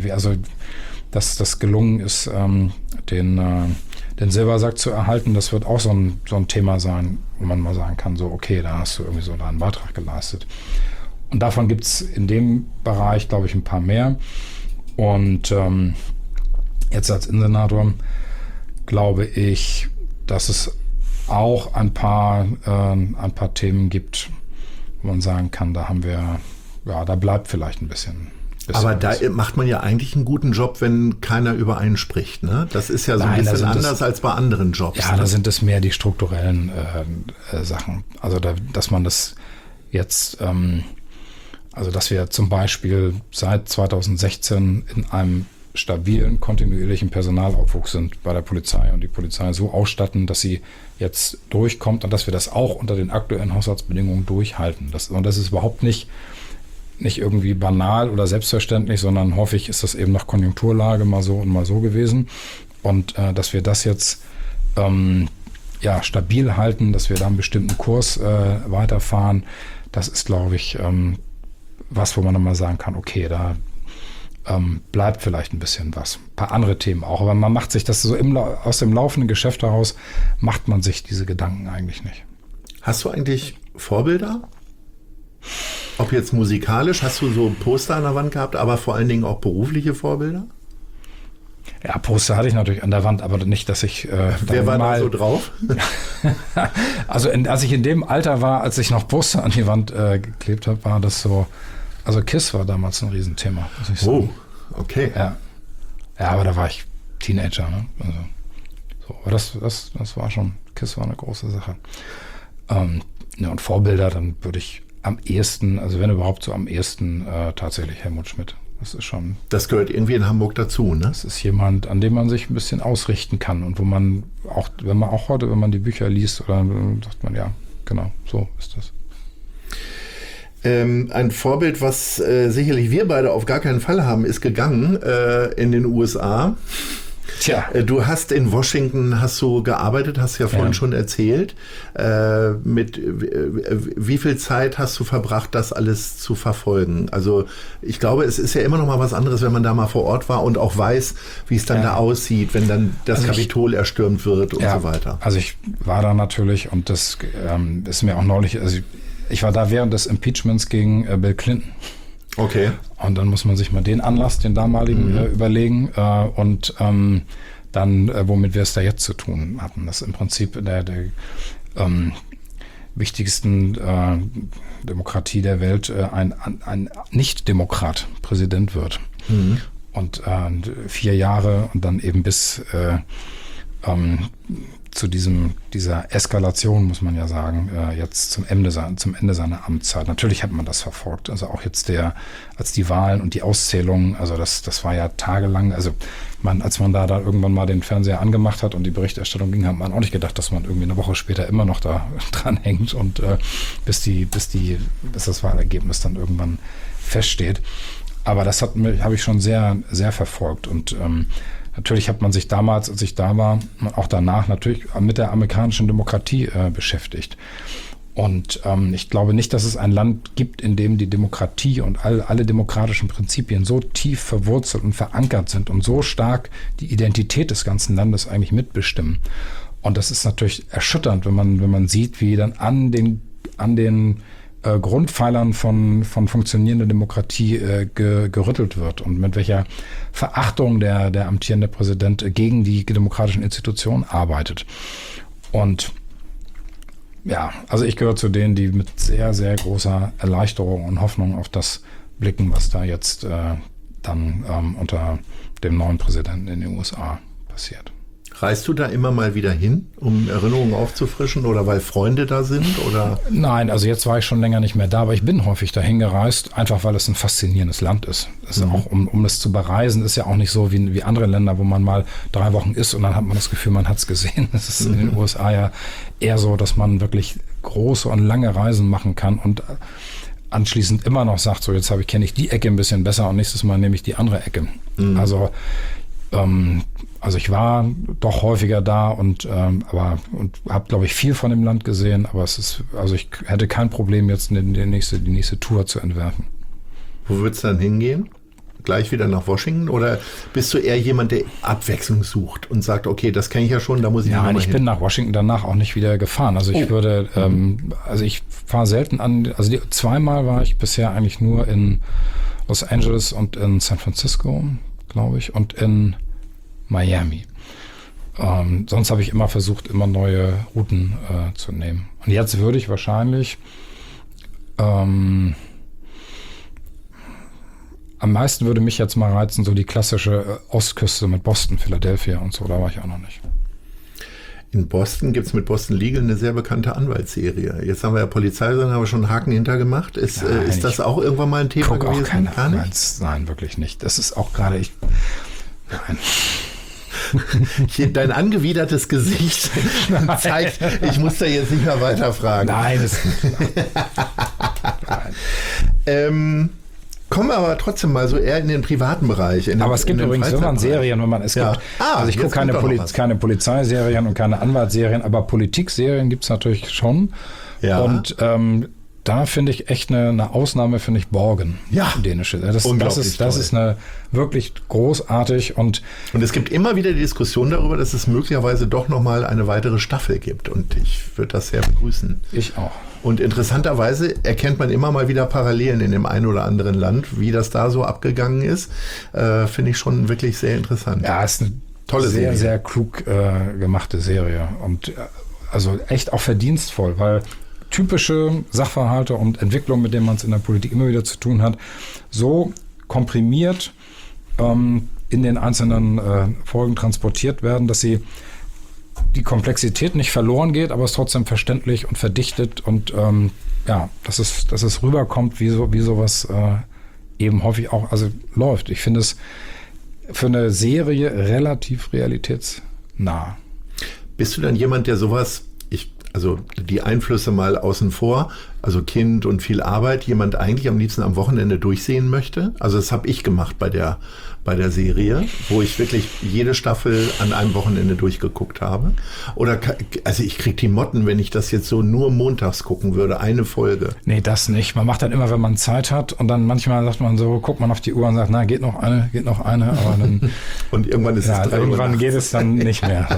dass das gelungen ist, den Silbersack zu erhalten. Das wird auch so ein Thema sein, wo man mal sagen kann, so okay, da hast du irgendwie so einen Beitrag geleistet. Und davon gibt es in dem Bereich, glaube ich, ein paar mehr. Und jetzt als Innensenator glaube ich, dass es auch ein paar Themen gibt, wo man sagen kann, da bleibt vielleicht ein bisschen. Aber da macht man ja eigentlich einen guten Job, wenn keiner über einen spricht. Ne? Das ist ja so ein bisschen anders als bei anderen Jobs. Ja, da sind es mehr die strukturellen Sachen. Also dass man das jetzt... Also dass wir zum Beispiel seit 2016 in einem stabilen, kontinuierlichen Personalaufwuchs sind bei der Polizei und die Polizei so ausstatten, dass sie jetzt durchkommt und dass wir das auch unter den aktuellen Haushaltsbedingungen durchhalten. Und das ist überhaupt nicht irgendwie banal oder selbstverständlich, sondern häufig ist das eben nach Konjunkturlage mal so und mal so gewesen. Und dass wir das jetzt stabil halten, dass wir da einen bestimmten Kurs weiterfahren, das ist, glaube ich, wo man dann mal sagen kann, okay, da bleibt vielleicht ein bisschen was. Ein paar andere Themen auch, aber man macht sich das so aus dem laufenden Geschäft heraus, macht man sich diese Gedanken eigentlich nicht. Hast du eigentlich Vorbilder? Ob jetzt musikalisch, hast du so Poster an der Wand gehabt, aber vor allen Dingen auch berufliche Vorbilder? Ja, Poster hatte ich natürlich an der Wand, aber nicht, dass ich Wer war da so drauf? Also als ich in dem Alter war, als ich noch Poster an die Wand geklebt habe, war das so, also KISS war damals ein Riesenthema, muss ich sagen. Oh, okay. Ja, aber da war ich Teenager, ne? Also, so, aber das war schon, KISS war eine große Sache. Ja, und Vorbilder, dann würde ich am ehesten, also wenn überhaupt so am ehesten, tatsächlich Helmut Schmidt. Das ist schon. Das gehört irgendwie in Hamburg dazu, ne? Das ist jemand, an dem man sich ein bisschen ausrichten kann und wo man auch, wenn man die Bücher liest, oder sagt man, ja, genau, so ist das. Ein Vorbild, was sicherlich wir beide auf gar keinen Fall haben, ist gegangen in den USA. Tja. Du hast in Washington gearbeitet, hast ja vorhin schon erzählt. Mit wie viel Zeit hast du verbracht, das alles zu verfolgen? Also ich glaube, es ist ja immer noch mal was anderes, wenn man da mal vor Ort war und auch weiß, wie es dann da aussieht, wenn dann das Kapitol erstürmt wird und so weiter. Also ich war da natürlich, und das ist mir auch neulich, also ich war da während des Impeachments gegen Bill Clinton. Okay. Und dann muss man sich mal den Anlass, den damaligen, überlegen und dann, womit wir es da jetzt zu tun hatten. Das ist im Prinzip der wichtigsten Demokratie der Welt ein Nicht-Demokrat Präsident wird. Und 4 Jahre und dann eben bis zu dieser Eskalation, muss man ja sagen, jetzt zum Ende seiner Amtszeit. Natürlich hat man das verfolgt. Also auch jetzt als die Wahlen und die Auszählungen, also das war ja tagelang, also als man da irgendwann mal den Fernseher angemacht hat und die Berichterstattung ging, hat man auch nicht gedacht, dass man irgendwie eine Woche später immer noch da dran hängt und bis das Wahlergebnis dann irgendwann feststeht. Aber das habe ich schon sehr, sehr verfolgt und natürlich hat man sich damals, als ich da war, auch danach natürlich mit der amerikanischen Demokratie beschäftigt. Und ich glaube nicht, dass es ein Land gibt, in dem die Demokratie und alle demokratischen Prinzipien so tief verwurzelt und verankert sind und so stark die Identität des ganzen Landes eigentlich mitbestimmen. Und das ist natürlich erschütternd, wenn man sieht, wie dann an den Grundpfeilern von funktionierender Demokratie gerüttelt wird und mit welcher Verachtung der amtierende Präsident gegen die demokratischen Institutionen arbeitet. Und ja, also ich gehöre zu denen, die mit sehr, sehr großer Erleichterung und Hoffnung auf das blicken, was da jetzt dann unter dem neuen Präsidenten in den USA passiert. Reist du da immer mal wieder hin, um Erinnerungen aufzufrischen oder weil Freunde da sind? Oder? Nein, also jetzt war ich schon länger nicht mehr da, aber ich bin häufig dahin gereist, einfach weil es ein faszinierendes Land ist. Es ist auch, um es zu bereisen, ist ja auch nicht so wie andere Länder, wo man mal 3 Wochen ist und dann hat man das Gefühl, man hat es gesehen. Es ist in den USA ja eher so, dass man wirklich große und lange Reisen machen kann und anschließend immer noch sagt, so jetzt kenne ich die Ecke ein bisschen besser und nächstes Mal nehme ich die andere Ecke. Also ich war doch häufiger da und habe, glaube ich, viel von dem Land gesehen, aber ich hätte kein Problem, jetzt die nächste Tour zu entwerfen. Wo wird's dann hingehen? Gleich wieder nach Washington? Oder bist du eher jemand, der Abwechslung sucht und sagt, okay, das kenne ich ja schon, da muss ich nochmal hin? Nein, ich bin nach Washington danach auch nicht wieder gefahren. Also ich ich fahre selten also 2-mal war ich bisher eigentlich nur in Los Angeles und in San Francisco, glaube ich, und in Miami. Sonst habe ich immer versucht, immer neue Routen zu nehmen. Und jetzt würde ich wahrscheinlich am meisten würde mich jetzt mal reizen, so die klassische Ostküste mit Boston, Philadelphia und so, da war ich auch noch nicht. In Boston gibt es mit Boston Legal eine sehr bekannte Anwaltsserie. Jetzt haben wir ja Polizei, haben wir schon einen Haken hintergemacht. Ist das auch irgendwann mal ein Thema gewesen? Auch keine Anwalts, nein, wirklich nicht. Das ist auch gerade nein. Dein angewidertes Gesicht zeigt, ich muss da jetzt nicht mehr weiter fragen. Nein, das ist nicht. Kommen wir aber trotzdem mal so eher in den privaten Bereich. Aber es gibt übrigens, wenn man Serien, also ich gucke keine Polizeiserien und keine Anwaltsserien, aber Politikserien gibt es natürlich schon. Ja. Und da finde ich echt eine Ausnahme, finde ich Borgen. Ja. Dänische. Das ist eine wirklich großartig und es gibt immer wieder die Diskussion darüber, dass es möglicherweise doch nochmal eine weitere Staffel gibt und ich würde das sehr begrüßen. Ich auch. Und interessanterweise erkennt man immer mal wieder Parallelen in dem einen oder anderen Land, wie das da so abgegangen ist, finde ich schon wirklich sehr interessant. Ja, es ist eine tolle Serie. Sehr, sehr klug gemachte Serie und also echt auch verdienstvoll, weil typische Sachverhalte und Entwicklungen, mit denen man es in der Politik immer wieder zu tun hat, so komprimiert in den einzelnen Folgen transportiert werden, dass die Komplexität nicht verloren geht, aber es trotzdem verständlich und verdichtet und dass es rüberkommt, wie sowas eben häufig auch läuft. Ich finde es für eine Serie relativ realitätsnah. Bist du dann jemand, der sowas, also die Einflüsse mal außen vor, also Kind und viel Arbeit, jemand eigentlich am liebsten am Wochenende durchsehen möchte? Also das habe ich gemacht bei der Serie, wo ich wirklich jede Staffel an einem Wochenende durchgeguckt habe. Oder, also ich kriege die Motten, wenn ich das jetzt so nur montags gucken würde, eine Folge. Nee, das nicht. Man macht dann immer, wenn man Zeit hat und dann manchmal sagt man so, guckt man auf die Uhr und sagt, na, geht noch eine, aber dann... Und irgendwann ist es 3 Uhr irgendwann geht es dann nicht mehr.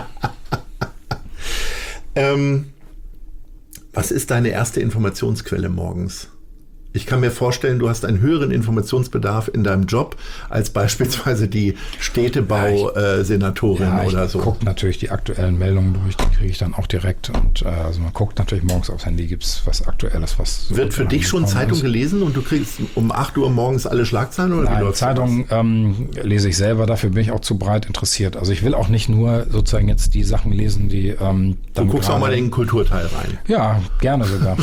Was ist deine erste Informationsquelle morgens? Ich kann mir vorstellen, du hast einen höheren Informationsbedarf in deinem Job als beispielsweise die Städtebau-Senatorin oder so. Ich gucke natürlich die aktuellen Meldungen durch, die kriege ich dann auch direkt. Und also man guckt natürlich morgens aufs Handy, gibt es was Aktuelles, was... Wird für dich schon Zeitung gelesen und du kriegst um 8 Uhr morgens alle Schlagzeilen? Oder Nein, Zeitung lese ich selber, dafür bin ich auch zu breit interessiert. Also ich will auch nicht nur sozusagen jetzt die Sachen lesen, die... du guckst auch mal in den Kulturteil rein. Ja, gerne sogar.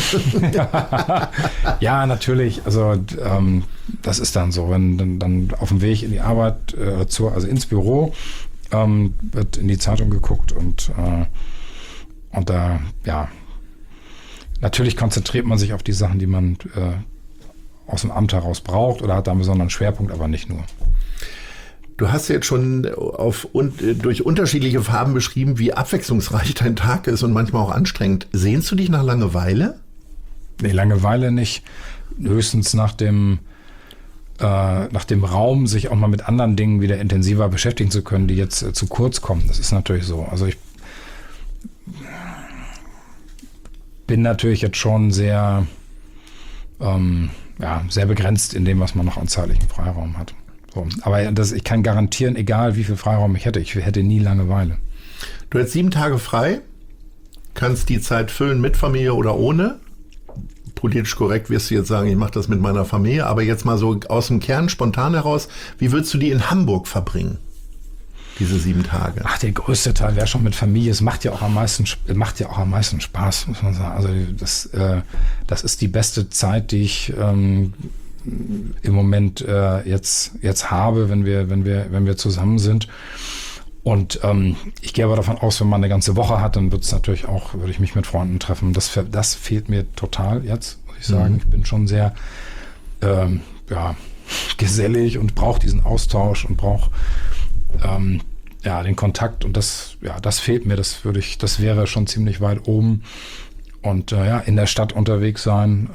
Ja, natürlich. Also das ist dann so, wenn dann auf dem Weg in die Arbeit, also ins Büro, wird in die Zeitung geguckt und da, ja, natürlich konzentriert man sich auf die Sachen, die man aus dem Amt heraus braucht oder hat da einen besonderen Schwerpunkt, aber nicht nur. Du hast jetzt schon durch unterschiedliche Farben beschrieben, wie abwechslungsreich dein Tag ist und manchmal auch anstrengend. Sehnst du dich nach Langeweile? Nee, Langeweile nicht. Höchstens nach dem Raum, sich auch mal mit anderen Dingen wieder intensiver beschäftigen zu können, die jetzt zu kurz kommen. Das ist natürlich so. Also ich bin natürlich jetzt schon sehr, sehr begrenzt in dem, was man noch an zeitlichen Freiraum hat. So. Aber ich kann garantieren, egal wie viel Freiraum ich hätte nie Langeweile. Du hast 7 Tage frei, kannst die Zeit füllen mit Familie oder ohne. Politisch korrekt wirst du jetzt sagen, ich mache das mit meiner Familie, aber jetzt mal so aus dem Kern spontan heraus, wie würdest du die in Hamburg verbringen, diese 7 Tage? Ach, der größte Teil wäre schon mit Familie. Es macht ja auch am meisten Spaß, muss man sagen. Also das ist die beste Zeit, die ich im Moment jetzt habe, wenn wir zusammen sind. Und ich gehe aber davon aus, wenn man eine ganze Woche hat, dann würde ich mich mit Freunden treffen. Das fehlt mir total jetzt, muss ich sagen. Ich bin schon sehr gesellig und brauche diesen Austausch und brauche den Kontakt. Und das fehlt mir. Das wäre schon ziemlich weit oben. Und in der Stadt unterwegs sein,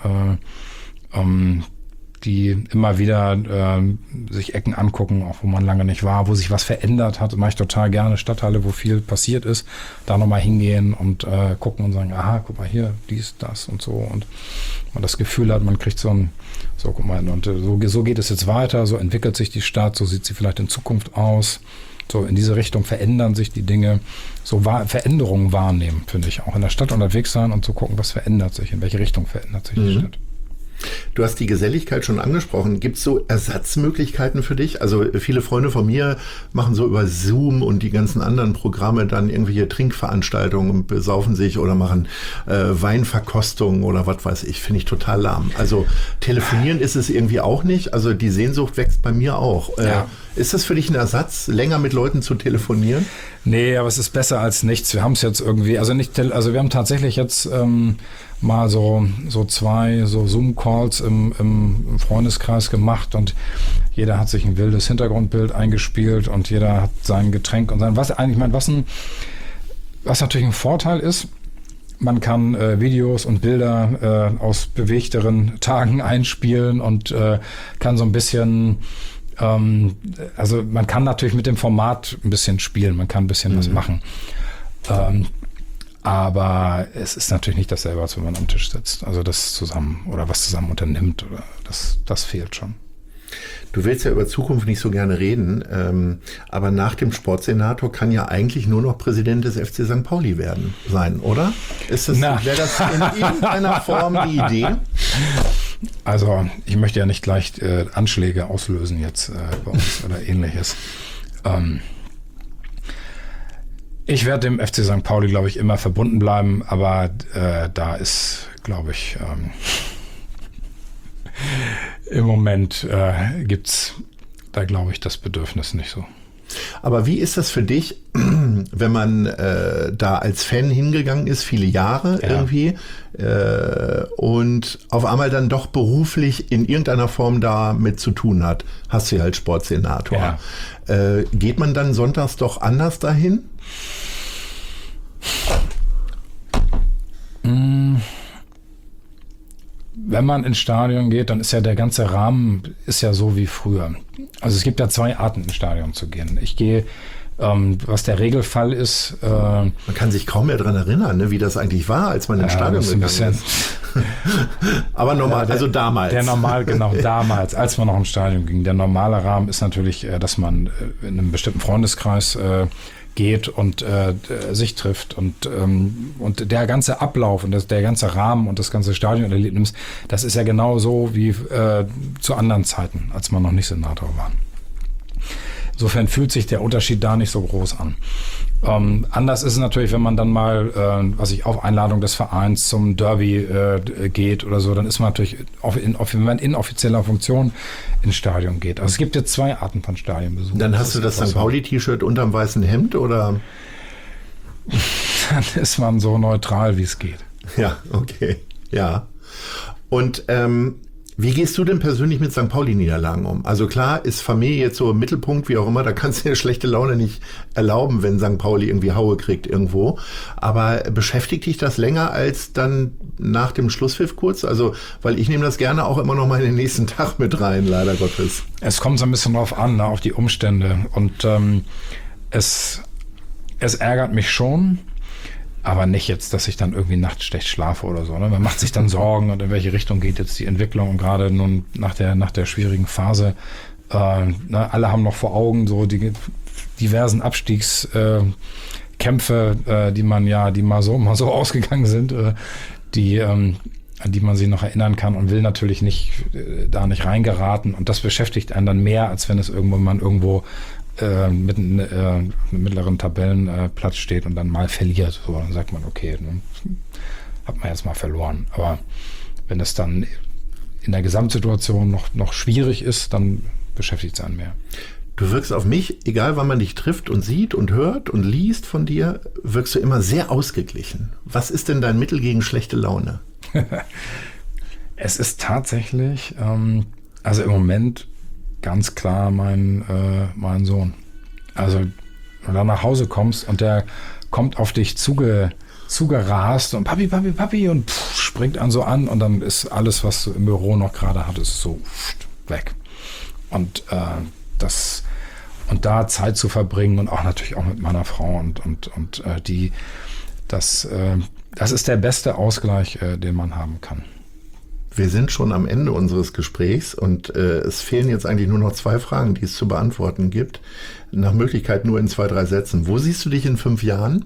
die immer wieder sich Ecken angucken, auch wo man lange nicht war, wo sich was verändert hat. Das mache ich total gerne. Stadtteile, wo viel passiert ist, da nochmal hingehen und gucken und sagen, aha, guck mal hier, dies, das und so. Und man das Gefühl hat, man kriegt guck mal, und so geht es jetzt weiter, so entwickelt sich die Stadt, so sieht sie vielleicht in Zukunft aus. So in diese Richtung verändern sich die Dinge. So Veränderungen wahrnehmen, finde ich. Auch in der Stadt unterwegs sein und zu gucken, was verändert sich, in welche Richtung verändert sich die Stadt. Du hast die Geselligkeit schon angesprochen. Gibt es so Ersatzmöglichkeiten für dich? Also viele Freunde von mir machen so über Zoom und die ganzen anderen Programme dann irgendwelche Trinkveranstaltungen und besaufen sich oder machen Weinverkostungen oder was weiß ich. Finde ich total lahm. Also telefonieren ist es irgendwie auch nicht. Also die Sehnsucht wächst bei mir auch. Ja. Ist das für dich ein Ersatz, länger mit Leuten zu telefonieren? Nee, aber es ist besser als nichts. Wir haben es jetzt irgendwie, wir haben tatsächlich jetzt mal so 2 Zoom-Calls im Freundeskreis gemacht und jeder hat sich ein wildes Hintergrundbild eingespielt und jeder hat sein Getränk und was natürlich ein Vorteil ist, man kann Videos und Bilder aus bewegteren Tagen einspielen und kann so ein bisschen also man kann natürlich mit dem Format ein bisschen spielen, man kann ein bisschen was machen. Aber es ist natürlich nicht dasselbe, als wenn man am Tisch sitzt. Also das zusammen oder was zusammen unternimmt, oder das fehlt schon. Du willst ja über Zukunft nicht so gerne reden, aber nach dem Sportsenator kann ja eigentlich nur noch Präsident des FC St. Pauli sein, oder? Wäre das in irgendeiner Form die Idee? Also ich möchte ja nicht gleich Anschläge auslösen jetzt bei uns oder ähnliches. Ich werde dem FC St. Pauli, glaube ich, immer verbunden bleiben, aber da ist, glaube ich, im Moment gibt's da, glaube ich, das Bedürfnis nicht so. Aber wie ist das für dich, wenn man da als Fan hingegangen ist, viele Jahre irgendwie, und auf einmal dann doch beruflich in irgendeiner Form da mit zu tun hat? Hast du ja als Sportsenator. Ja. Geht man dann sonntags doch anders dahin? Wenn man ins Stadion geht, dann ist ja der ganze Rahmen ist ja so wie früher. Also es gibt ja 2 Arten, ins Stadion zu gehen. Ich gehe, was der Regelfall ist. Man kann sich kaum mehr daran erinnern, ne, wie das eigentlich war, als man ins Stadion gegangen ist. Aber normal, also damals. Damals, als man noch ins Stadion ging. Der normale Rahmen ist natürlich, dass man in einem bestimmten Freundeskreis geht und sich trifft und der ganze Ablauf und der ganze Rahmen und das ganze Stadionerlebnis, das ist ja genau so wie zu anderen Zeiten, als man noch nicht Senator war. Insofern fühlt sich der Unterschied da nicht so groß an. Anders ist es natürlich, wenn man dann mal, auf Einladung des Vereins zum Derby geht oder so, dann ist man natürlich, wenn man in offizieller Funktion ins Stadion geht. Also es gibt jetzt 2 Arten von Stadionbesuch. Dann hast du das St. Pauli-T-Shirt unterm weißen Hemd, oder? Dann ist man so neutral, wie es geht. Ja, okay. Ja. Und wie gehst du denn persönlich mit St. Pauli-Niederlagen um? Also klar, ist Familie jetzt so im Mittelpunkt, wie auch immer, da kannst du dir schlechte Laune nicht erlauben, wenn St. Pauli irgendwie Haue kriegt irgendwo. Aber beschäftigt dich das länger als dann nach dem Schlusspfiff kurz? Also, weil ich nehme das gerne auch immer noch mal in den nächsten Tag mit rein, leider Gottes. Es kommt so ein bisschen drauf an, ne, auf die Umstände. Und es ärgert mich schon. Aber nicht jetzt, dass ich dann irgendwie nachts schlecht schlafe oder so. Ne? Man macht sich dann Sorgen, und in welche Richtung geht jetzt die Entwicklung. Und gerade nun nach der schwierigen Phase, alle haben noch vor Augen so die diversen Abstiegskämpfe, die mal so ausgegangen sind, an die man sich noch erinnern kann, und will natürlich nicht da nicht reingeraten. Und das beschäftigt einen dann mehr, als wenn es irgendwo mit einem mittleren Tabellenplatz steht und dann mal verliert. So, dann sagt man, okay, dann hat man jetzt mal verloren. Aber wenn es dann in der Gesamtsituation noch schwierig ist, dann beschäftigt es einen mehr. Du wirkst auf mich, egal wann man dich trifft und sieht und hört und liest von dir, wirkst du immer sehr ausgeglichen. Was ist denn dein Mittel gegen schlechte Laune? Es ist tatsächlich, also im Moment ganz klar mein Sohn. Also wenn du da nach Hause kommst und der kommt auf dich zugerast und Papi und springt an so an, und dann ist alles, was du im Büro noch gerade hattest, so weg. Und da Zeit zu verbringen, und auch natürlich auch mit meiner Frau das ist der beste Ausgleich, den man haben kann. Wir sind schon am Ende unseres Gesprächs, und es fehlen jetzt eigentlich nur noch 2 Fragen, die es zu beantworten gibt. Nach Möglichkeit nur in 2, 3 Sätzen. Wo siehst du dich in 5 Jahren?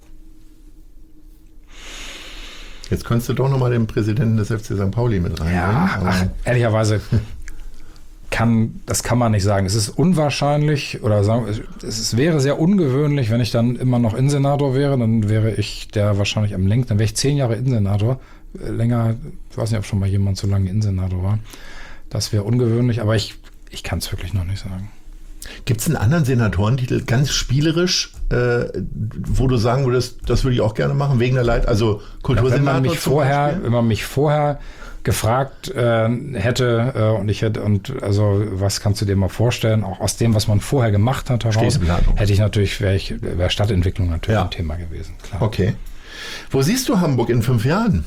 Jetzt könntest du doch nochmal den Präsidenten des FC St. Pauli mit reinbringen. Ja, ehrlicherweise kann man nicht sagen. Es ist unwahrscheinlich, oder sagen, es wäre sehr ungewöhnlich, wenn ich dann immer noch Innensenator wäre. Dann wäre ich der wahrscheinlich am längsten. Dann wäre ich 10 Jahre Innensenator. Länger, ich weiß nicht, ob schon mal jemand so lange Innensenator war. Das wäre ungewöhnlich, aber ich kann es wirklich noch nicht sagen. Gibt es einen anderen Senatorentitel, ganz spielerisch, wo du sagen würdest, das würde ich auch gerne machen, wegen der also Kultursenator? Wenn man mich vorher gefragt hätte also was kannst du dir mal vorstellen, auch aus dem, was man vorher gemacht hat heraus, hätte ich natürlich, wäre Stadtentwicklung natürlich ein Thema gewesen. Klar. Okay. Wo siehst du Hamburg in 5 Jahren?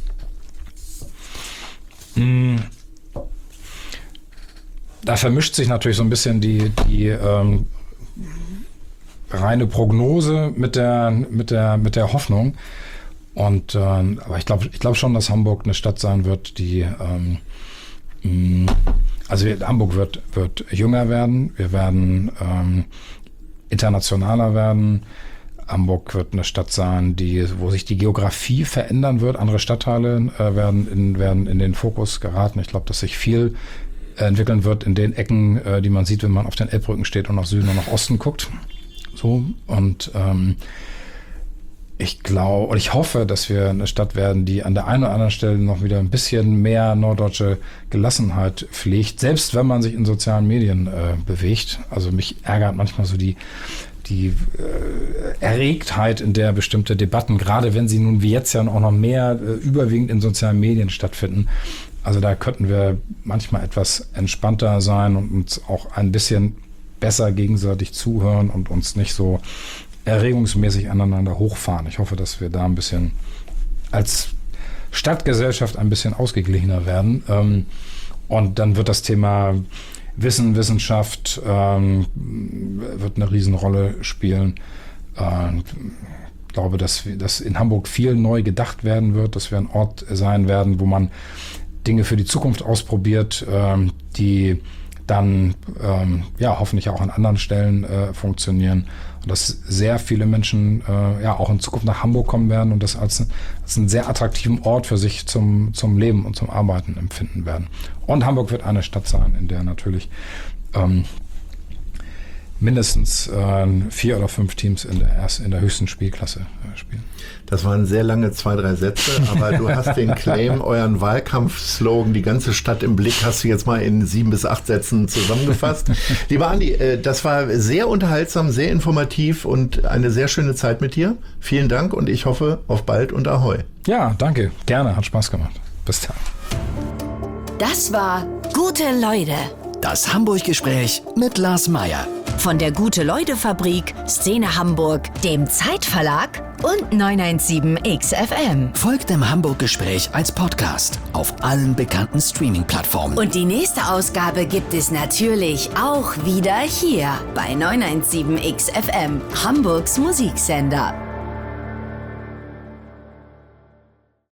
Da vermischt sich natürlich so ein bisschen die reine Prognose mit der Hoffnung. Und aber ich glaube schon, dass Hamburg eine Stadt sein wird, die Hamburg wird jünger werden, wir werden internationaler werden, Hamburg wird eine Stadt sein, wo sich die Geografie verändern wird. Andere Stadtteile werden in den Fokus geraten. Ich glaube, dass sich viel entwickeln wird in den Ecken, die man sieht, wenn man auf den Elbbrücken steht und nach Süden und nach Osten guckt. So, und ich glaube und ich hoffe, dass wir eine Stadt werden, die an der einen oder anderen Stelle noch wieder ein bisschen mehr norddeutsche Gelassenheit pflegt, selbst wenn man sich in sozialen Medien bewegt. Also mich ärgert manchmal so die Erregtheit, in der bestimmte Debatten, gerade wenn sie nun wie jetzt ja auch noch mehr überwiegend in sozialen Medien stattfinden. Also da könnten wir manchmal etwas entspannter sein und uns auch ein bisschen besser gegenseitig zuhören und uns nicht so erregungsmäßig aneinander hochfahren. Ich hoffe, dass wir da ein bisschen als Stadtgesellschaft ein bisschen ausgeglichener werden. Und dann wird das Thema Wissen, Wissenschaft wird eine Riesenrolle spielen. Ich glaube, dass in Hamburg viel neu gedacht werden wird, dass wir ein Ort sein werden, wo man Dinge für die Zukunft ausprobiert, die dann hoffentlich auch an anderen Stellen funktionieren. Und dass sehr viele Menschen auch in Zukunft nach Hamburg kommen werden und das als einen sehr attraktiven Ort für sich zum Leben und zum Arbeiten empfinden werden. Und Hamburg wird eine Stadt sein, in der natürlich mindestens 4 oder 5 Teams in der höchsten Spielklasse spielen. Das waren sehr lange 2, 3 Sätze, aber du hast den Claim, euren Wahlkampfslogan, die ganze Stadt im Blick, hast du jetzt mal in 7 bis 8 Sätzen zusammengefasst. Lieber Andi, das war sehr unterhaltsam, sehr informativ und eine sehr schöne Zeit mit dir. Vielen Dank und ich hoffe auf bald und Ahoi. Ja, danke. Gerne, hat Spaß gemacht. Bis dann. Das war Gute Leute. Das Hamburg-Gespräch mit Lars Meier. Von der Gute-Leute-Fabrik, Szene Hamburg, dem Zeitverlag und 917XFM. Folgt dem Hamburg-Gespräch als Podcast auf allen bekannten Streaming-Plattformen. Und die nächste Ausgabe gibt es natürlich auch wieder hier bei 917XFM, Hamburgs Musiksender.